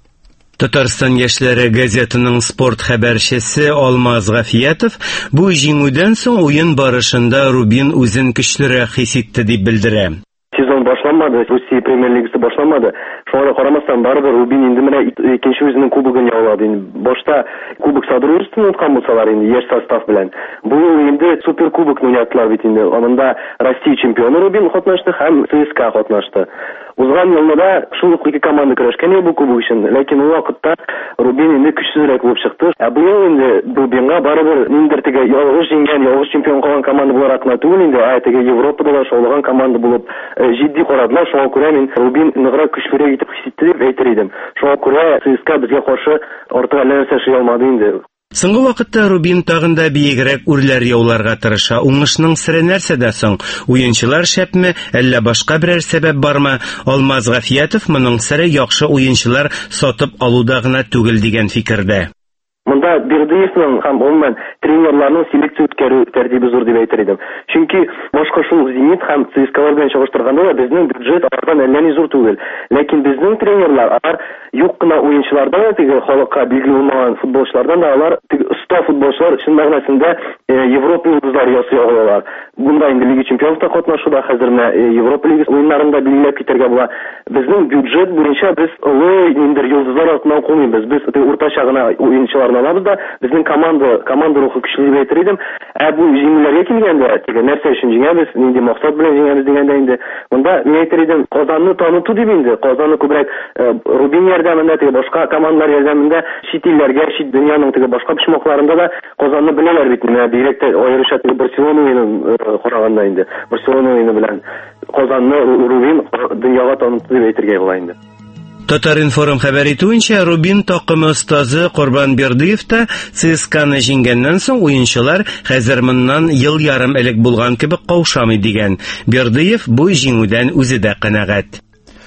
Татарстан яшьләре газетының спорт хәбәрчесе Алмаз Гафиятов бу җиңүдән соң уен барышында Рубин үзен көчлерәк хис итте дип белдерә. Сезон башланмады, Россия премьер-лигасы башланмады. Шуңа карамастан барыбер Рубин инде менә икенче үзенең кубогын яулады. Башта кубок садырыштын уткан булсалар инде яшь состав белән. Бу ел инде суперкубокны уйнаттылар бит инде. Анда Россия чемпионы Рубин катнашты һәм ЦСКА катнашты. Узган елда шул ике команда көрәшкән бу кубок өчен, ләкин ул вакытта Рубин инде көчсезрәк булып чыкты. Ә бу ел инде Рубинга барыбер ниндер теге ялгыш җиңгән, ялгыш чемпион калган команда буларак кына түгел инде, ә теге Европада да шаулаган команда булып җитди карадылар. Шуңа күрә мин Рубин ныграк көчлерәк итеп хис итте дип әйтер идем. Шуңа күрә ЦСКА безгә каршы артык нәрсә эшли алмады инде. Соңгы вакытта Рубин тагында биегрәк үрләр яуларга тырыша. Уңышның сире нәрсәдә соң? Уенчылар шәпме, әллә башка берәр сәбәп бармы? Алмаз Гафиятов моның сире яхшы уенчылар сатып алуда гына түгел дигән фикердә. Монда Бердыевның һәм гомумән тренерларның селекция үткәрү тәртибе зур дип әйтер идем. Чөнки башка шул Зенит һәм ЦСКАлар белән чагыштырганда безнең бюджет алардан әллә ни зур түгел. Ләкин безнең тренерлар алар юк кына уенчылардан да теге халыкка билгеле булмаган футболчылардан да алар теге оста футболчылар чын мәгънәсендә Европа йолдызлары ясый алалар. Бунда инде Лига чемпионлыкта катнашуда хәзер менә Европа лигасы уеннарында билгеләп китәргә була. Безнең бюджет буенча без олы ниндер йолдызлар артыннан калмыйбыз. Без уртача гына уенчыларны алабыз да безнең команда команда рухы көчле дип әйтер идем. Ә бу җиңүләргә килгәндә теге нәрсә өчен җиңәбез, нинди максат белән җиңәбез дигәндә инде монда мин әйтер идем Казанны таныту дип инде. Казанны күбрәк Рубин ярдәмендә теге башка командалар ярдәмендә чит илләргә, чит дөньяның теге башка почмакларында да Казанны беләләр бит. Менә бигрәк аеруча теге Барселона уенын караганда инде. Барселона уены белән Казанны Рубин дөньяга танытты дип әйтергә була инде. Татар-информ хәбәр итүенчә, Рубин такымы остазы Корбан Бердыев та ЦСКАны җиңгәннән соң уенчылар хәзер моннан ел ярым элек булган кебек каушамый дигән. Бердыев бу җиңүдән үзе дә канәгать.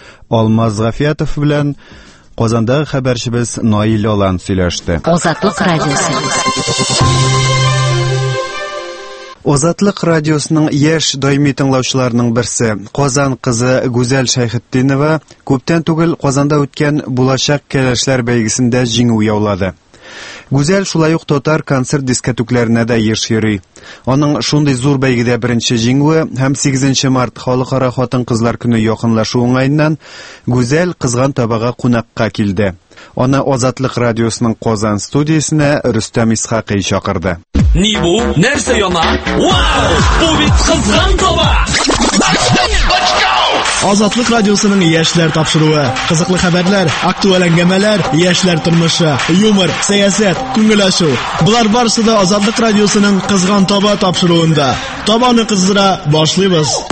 Алмаз Гафиятов белән Казандагы хәбәрчебез Наил Алан сөйләште. Азатлык радиосы. Азатлык радиосының яшь даими тыңлаучыларының берсе, Казан кызы Гүзәл Шәйхетдинова күптән түгел Казанда үткән Булачак кәләшләр бәйгесендә җиңү яулады. Гүзәл шулай ук татар концерт дискотекләренә дә еш йөри. Аның шундый зур бәйгедә беренче җиңүе һәм сигезенче март халыкара хатын-кызлар көне якынлашу уңаеннан Гүзәл кызган табага кунакка килде. Аны Азатлык радиосының Казан студиясенә Рөстәм Исхакый чакырды. Ни бу? Нәрсә яна? Вау! Бу бит кызган таба! Азатлык радиосының яшьләр тапшыруы, кызыклы хәбәрләр, актуаль әңгәмәләр, яшьләр тормышы, юмор, сәясәт, күңел ачу. Булар барысы да Азатлык радиосының кызган таба тапшыруында. Табаны кыздыра башлыйбыз.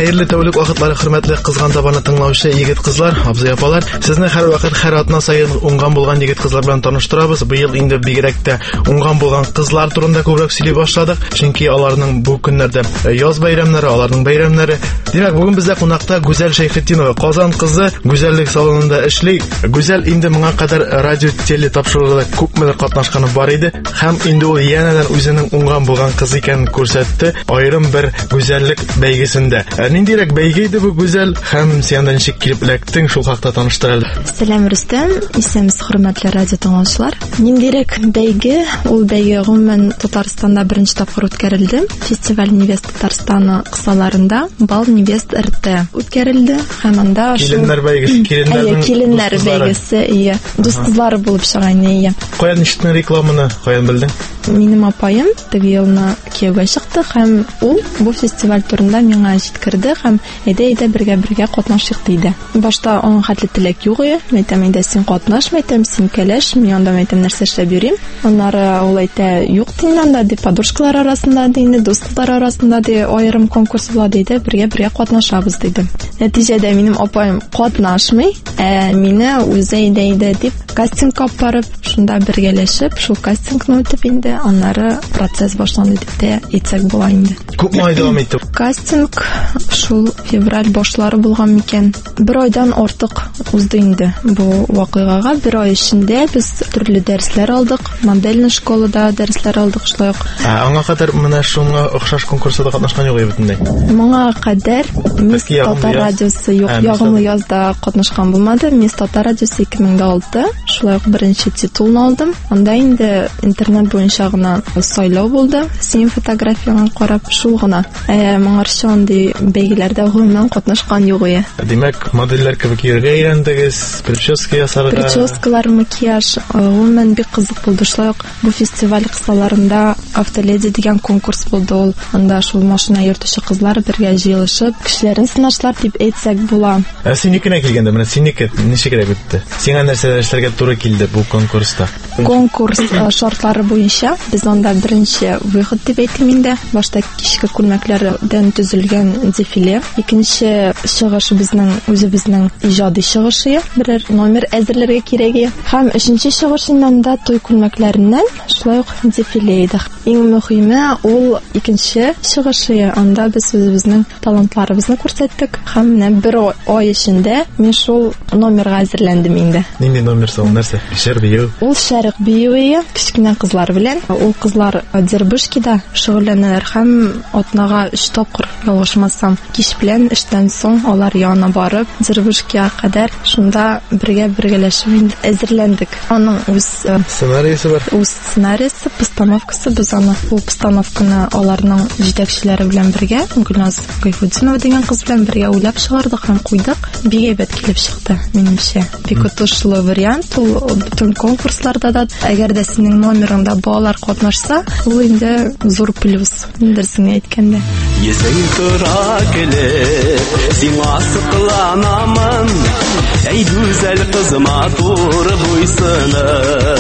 Хәерле тәүлек вакытлары, хөрмәтле кызган табаны тыңлаучы егет-кызлар, абзый-апалар. Сезне һәрвакыт һәр атна саен уңган булган егет-кызлар белән таныштырабыз. Быел инде бигрәк тә уңган булган кызлар турында күбрәк сөйли башладык, чөнки аларның бу көннәрдә яз бәйрәмнәре, аларның бәйрәмнәре. Димәк, бүген бездә кунакта Гүзәл Шәйхетдинова, Казан кызы, гүзәллек салонында эшли. Гүзәл инде моңа кадәр радио теле тапшыруда күпмедер катнашканы бар иде, һәм инде ул янәдән үзенең уңган булган кыз икәнен күрсәтте аерым бер гүзәллек бәйгесендә. Ниндирәк бәйге иде бу Гүзәл, һәм син анда ничек килеп эләктең, шул хакта таныштыр әле. Сәлам, Рөстәм, исәмез, хөрмәтле радио тыңлаучылар. Ниндирәк бәйге, ул бәйге гомумән Татарстанда беренче тапкыр үткәрелде. Фестиваль Невест Татарстаны кысаларында Бал Невест РТ үткәрелде, һәм анда киленнәр бәйгесе, киленнәрнең киленнәр бәйгесе, ия, дус кызлары булып чыганы, ия. Каян ишеттең рекламаны, каян белдең? Минем апайым теге елны кияүгә чыкты, һәм ул бу фестиваль турында миңа җиткерде, һәм әйдә-әйдә бергә-бергә катнашыйк диде. Башта аның хәтле теләк юк иде. Мәйтәм, әйдә син катнаш, мәйтәм, син кәләш, мин анда мәйтәм нәрсә эшләп йөрим. Аннары ул әйтә, юк дин анда, ди, подружкалар арасында ди, дуслар арасында ди, аерым конкурс була диде, бергә-бергә катнашабыз диде. Нәтиҗәдә минем апайым катнашмый, ә мине үзе әйдә-әйдә дип кастингка барып, шунда бергәләшеп, шул кастингны үтеп инде, аннары процесс башланды дип тә әйтсәк була инде. Күпме ай дәвам итте? Кастинг шул февраль башлары булган микән. Бер айдан артык узды инде бу вакыйгага. Бер ай эчендә без төрле дәресләр алдык, модельный школада дәресләр алдык, шулай ук. Аңа кадәр менә шуңа охшаш конкурста катнашкан юк бөтенләй. Моңа кадәр Мисс Татар радиосы юк, ягымлы язда катнашкан булмады. Мисс Татар радиосы ике мең алты, шулай ук беренче титулны алдым. Анда инде интернет буенча гына сайлау булды. Син фотографияңа карап шул гына. Ә моңарча андый бәйгеләрдә гомумән катнашкан юк иде. Димәк, модельләр кебек йөргә өйрәндегез, прическа ясарга. Прическалар, макияж гомумән бик кызык булды. Шулай ук бу фестиваль кысаларында автоледи дигән конкурс булды. Ул анда шул машина йөртүче кызлар бергә җыелышып, кешеләрен сынашлар дип әйтсәк була. Ә синекенә килгәндә, менә синеке ничегрәк үтте? Сиңа нәрсәләр эшләргә туры килде бу конкурста? Конкурс шартлары буенча без анда беренче выход дип әйтим инде. Башта кичке күлмәкләрдән төзелгән дефиле. Икенче чыгыш безнең үзебезнең иҗади чыгышы, берәр номер әзерләргә кирәк. Һәм өченче чыгышыннан да той күлмәкләреннән шулай ук дефиле иде. Иң мөһиме ул икенче чыгышы. Анда без үзебезнең талантларыбызны күрсәттек. Һәм менә бер ай эчендә мин шул номерга әзерләндем инде. Нинди номер соң, нәрсә? Шәр бию. Ул шәрык биюе, кичкенә кызлар белән. Ул кызлар Дербышкида шөгыльләнәләр һәм атнага өч тапкыр, ялгышмасам, кич белән эштән соң алар янына барып, Дербышкига кадәр шунда бергә бергәләшеп әзерләндек. Аның үз сценарийсы бар. Үз сценарийсы, постановкасы, без аны ул постановканы аларның җитәкчеләре белән бергә, Гөлназ Гайфутдинова дигән кыз белән бергә уйлап чыгардык һәм куйдык. Бик әйбәт килеп чыкты, минемчә. Бик отышлы вариант ул бөтен конкурсларда да. Әгәр дә синең номерыңда балалар катнашса, ул инде зур плюс. Дөресен әйткәндә. Йөзең тора килеп, сиңа сыкланамын. Әй гүзәл кызыма туры буйсыны.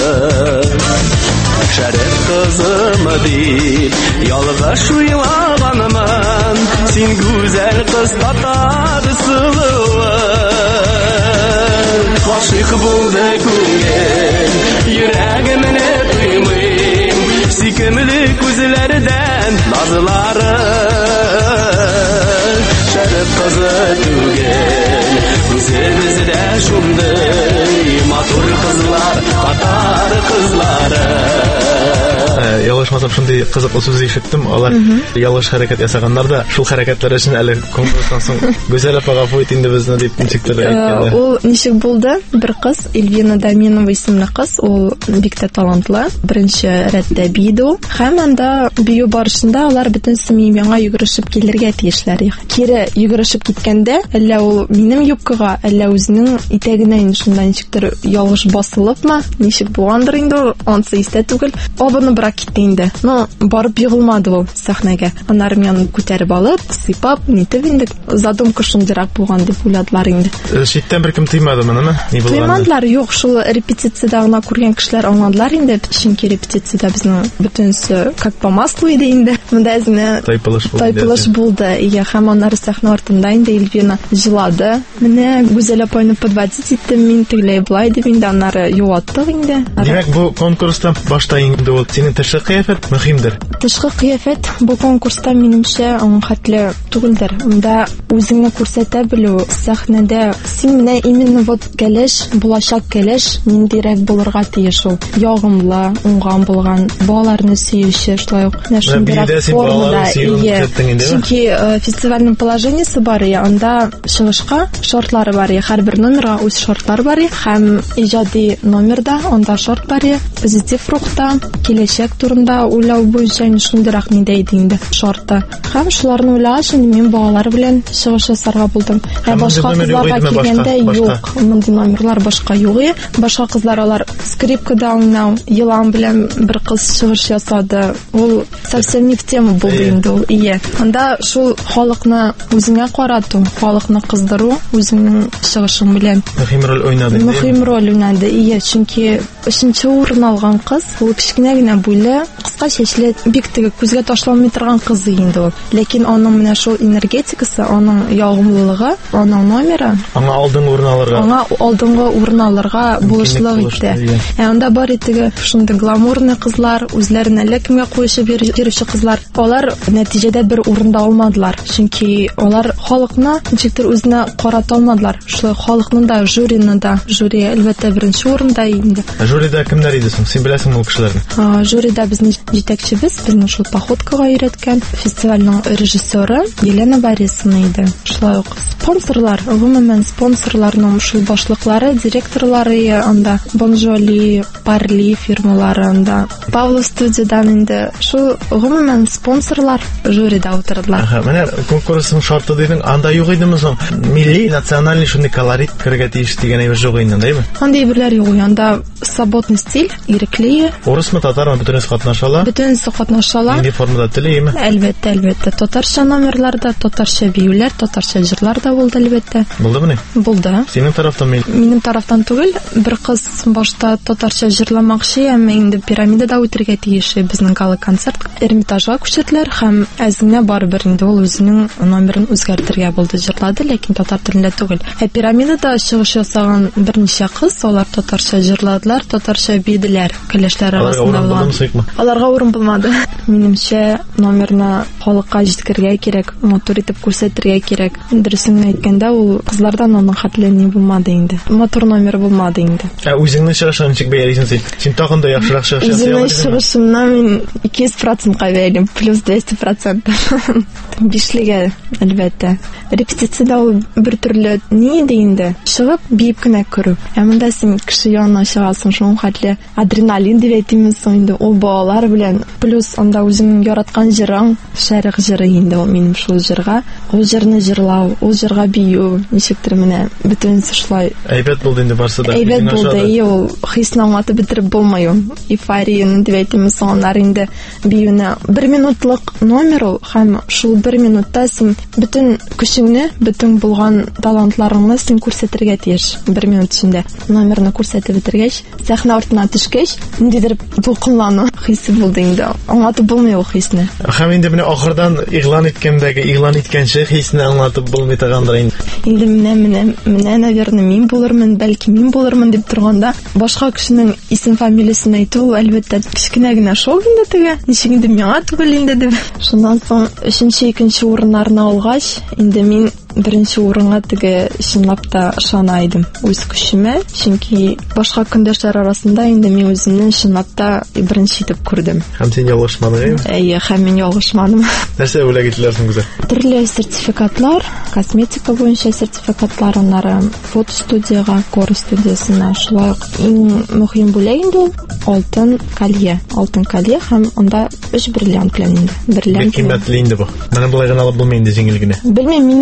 Шәрәп кызымы дип, ялгыш уйлаганмын. Син гүзәл кыз татар сылуы. Гашыйк булды күңел, йөрәгемне тоймыйм. Сөйкемле күзләрдән назлары. Шәрәп кызы түгел, үзебездә шундый матур кызлар, татар кызлары. Ялгышмасам, шундый кызыклы сүз ишеттем. Алар ялгыш хәрәкәт ясаганнар да, шул хәрәкәтләр өчен әле конкурстан соң Гүзәл апага фойт инде безне дип ничектер әйткәндә. Ул ничек булды? Бер кыз, Эльвина Даминова исемле кыз, ул бик тә талантлы. Беренче рәттә биде ул. Һәм анда бию барышында алар бөтен семьяңа йөгерешеп килергә тиешләр. Кире йөгерешеп киткәндә, әллә ул минем юбкага, әллә үзенең итәгенә шунда ничектер ялгыш басылыпмы, ничек булгандыр инде, ансы истә түгел. Абыны брак китте инде. Но барып егылмады ул сәхнәгә. Аннары мен күтәреп алып, сыйпап, нитеп инде задумка шундырак булган дип уйладылар инде. Читтән беркем тыймадымы, нәме? Ни булган? Тыймадылар, юк, шул репетициядә гына күргән кешеләр аңладылар инде. Чөнки репетициядә безнең бөтенсе как по маслу иде инде. Монда әзенә тайпылыш булды. Я һәм аннары сәхнә артында инде Эльвина җылады. Менә гүзәл апайны подводить иттем мин тегеләй булай дип инде аннары юаттык инде. Димәк, бу конкурста башта инде ул синең тышкы кыяфәт мөһимдер. Тышкы кыяфәт бу конкурста минемчә аңхатлы түгелдер. Монда үзеңне күрсәтә белү, сәхнәдә син менә именно вот кәлеш, булачак кәлеш ниндирәк булырга тиеш ул. Ягымлы, уңган булган, балаларны сөюче, шулай ук нәшендерәк формада. Чөнки фестивальнең положениесе бар, анда чыгышка шартлары бар, һәрбер номерга үз шартлары бар, һәм иҗади номерда анда шарт бар, позитив рухта, киләчәк турында уйлау буенча шундыйрак миндә иде инде шарты. Һәм шуларны уйлагач, мин балалар белән чыгыш ясарга булдым. Ә башка кызларга килгәндә юк, мондый номерлар башка юк. Башка кызлар алар скрипкада уйнау, елан белән бер кыз чыгыш ясады. Ул совсем не в тему булды инде ул. Ие. Анда шул халыкны үзеңә карату, халыкны кыздыру үзеңнең чыгышың белән мөһим роль уйнады. Мөһим роль уйнады. Ие, чөнки өченче урын алган кыз, ул кичкенә генә буйлы, кыска чәчле, бик теге күзгә ташланмый торган кыз инде ул. Ләкин аның менә шул энергетикасы, аның ягымлылыгы, аның номеры аңа алдынгы урын алырга. Аңа алдынгы урын алырга булышлык итте. Ә анда бар иде шундый гламурный кызлар, үзләренә ләкемгә куешып йөрүче кызлар. Алар нәтиҗәдә бер урында алмадылар. Чөнки алар халыкны ничектер үзенә карата алмадылар. Шулай халыкның да, жюриның да, жюри әлбәттә беренче урында инде. Жюридә кемнәр иде соң? Син беләсеңме ул кешеләрне? А, жюридә безнең җитәкчебез, безнең шул походкага өйрәткән фестивальнең режиссеры Елена Борисовна иде. Шулай ук спонсорлар, гомумән спонсорларның шул башлыклары, директорлары анда Бонжоли, Парли фирмалары анда. Павлов студиядан инде шул гомумән спонсорлар жюридә утырдылар. Аха, менә конкурсның шарты дидең, анда юк идеме соң? Милли, национальный шундый колорит кергә тиеш дигән әйбер юк инде, дәйме? Анда әйберләр юк, анда свободный стиль, ирекле. Урысмы, татармы, бөтенесе катнашалар? Бөтенесе катнашалар. Инде формада телееме? Әлбәттә, әлбәттә. Татарча номерларда, татарча биюләр, татарча җырлар да булды әлбәттә. Булдымы ни? Булды. Синең тарафтан мин? Минем тарафтан түгел, бер кыз башта татарча җырламакчы, әмма инде пирамидада үтергә тиеш. Безнең гала концерт Эрмитажга күчерделәр һәм әзенә барыбер инде ул үзенең номерын үзгәртергә булды, җырлады, ләкин татар телендә түгел. Ә пирамидада чыгыш ясаган берничә кыз, алар татарча җырладылар, татарча биделәр, кәләшләр арасында булган. Аларга урын булмады. Минемчә, номерны халыкка җиткергә кирәк, матур итеп күрсәтергә кирәк. Дөресен әйткәндә, ул кызлардан аның хәтле ни булмады инде. Матур номер булмады инде. Ә үзеңнең чыгышың ничек бәялисең син? Син тагын да яхшырак чыгыш ясый аласың. Үземнең чыгышымнан мин ике йөз процентка бәялим, плюс двести процентов. Бишлегә, әлбәттә. Репетициядә ул бер төрле ни иде инде. Чыгып, биеп кенә күрү. Ә монда син кеше янына чыгасың, шуның хәтле адреналин дип әйтәме соң инде, ул балалар белән. Плюс анда үзеңнең яраткан җырың, шәрык җыры инде ул минем шул җырга. Ул җырны җырлау, ул җырга бию, ничектер менә бөтенсе шулай. Әйбәт булды инде барсы да. Әйбәт булды, ул хисне аңлатып бетереп булмый ул. Эйфорияны дип әйтәме соң, аннары инде биюне бер минутлык номер ул, һәм шул бер минутта син бөтен көчеңне, бөтен булган талантларыңны син күрсәтергә тиеш. Бер минут эчендә номерны күрсәтеп бетергәч, сәхнә артына төшкәч, ниндидер дулкынлану хисе булды инде. Аңлатып булмый ул хисне. Һәм инде менә ахырдан игълан иткәндәге, игълан иткәнче хисне аңлатып булмый торгандыр инде. Инде менә менә менә наверное мин булырмын, бәлки мин булырмын дип торганда, башка кешенең исем фамилиясын әйтү әлбәттә кичкенә генә шок инде теге. Ничек инде миңа түгел инде дип. Шуннан соң өченче, икенче урыннарны алгач, инде мин беренче урынга теге чынлап та ышана идем үз көчемә, чөнки башка көндәшләр арасында инде мин үземне чынлап та беренче итеп күрдем. Һәм син ялгышмадың, әйе? Һәм мин ялгышмадым. Нәрсә бүләк иттеләр соң үзләр? Төрле сертификатлар, косметика буенча сертификатлар, аннары фото студияга, кор студиясына, шулай ук иң мөһим бүләк инде алтын колье, алтын колье һәм анда өч бриллиант белән инде. Бриллиант. Бик кыйммәтле инде бу. Менә булай гына алып булмый инде җиңел генә. Белмим, минем өчен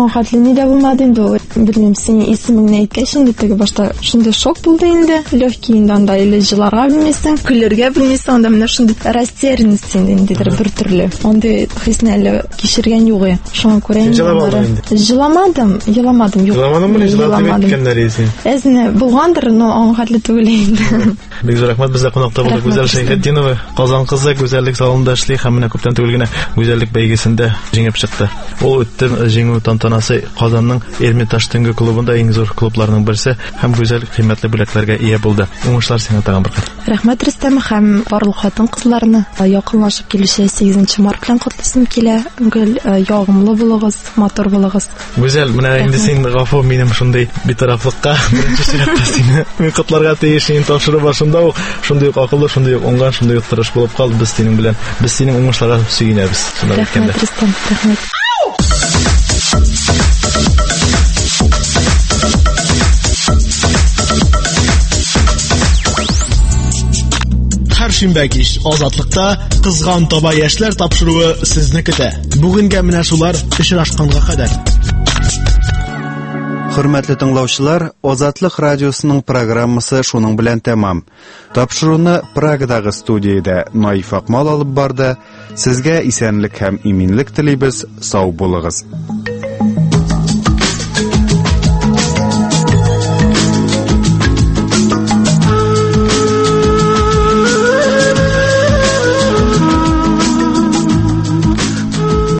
Аңа хәтле ни дә булмады инде. Белмим, синең исемеңне әйткәч инде теге башта шундый шок булды инде. Легкий инде анда или җыларга белмисең, көләргә белмисең, анда менә шундый растерянность индидер бер төрле. Андый хисне әле кичергән юк. Шуңа күрә инде. Җыламадым, җыламадым, юк. Җыламадыммы, җыламадым дигәннәр исен. Әзне булгандыр, но аңа хәтле түгел инде. Бик зур рәхмәт, бездә кунакта булды Гүзәл Шәйхетдинова. Казан кызы гүзәллек салонында эшли һәм менә күптән түгел генә гүзәллек бәйгесендә җиңеп чыкты. Ул үтте җиңү тантанасы Казанның Эрмитаж төнге клубында иң зур клубларның берсе һәм гүзәл кыйммәтле бүләкләргә ия булды. Уңышлар сиңа тагын бер кат. Рәхмәт Рөстәм һәм барлык хатын-кызларны якынлашып килүче сигезенче март белән котлыйсым килә. Гел ягымлы булыгыз, матур булыгыз. Гүзәл, менә инде син гафу минем шундый битарафлыкка беренче чиратта сине мин котларга тиешен тапшыру башында ук шундый ук акыллы, шундый ук уңган, шундый ук тырыш булып калды. Без синең белән, без синең уңышларга сөенәбез. Рәхмәт Рөстәм, рәхмәт. Шимбә кич Азатлыкта кызган таба яшьләр тапшыруы сезне көтә. Бүгенгә менә шулар очрашканга кадәр. Хөрмәтле тыңлаучылар, Азатлык радиосының программасы шуның белән тәмам. Тапшыруны Прагадагы студиядә Наиф Акмал алып барды. Сезгә исәнлек һәм иминлек телибез. Сау булыгыз.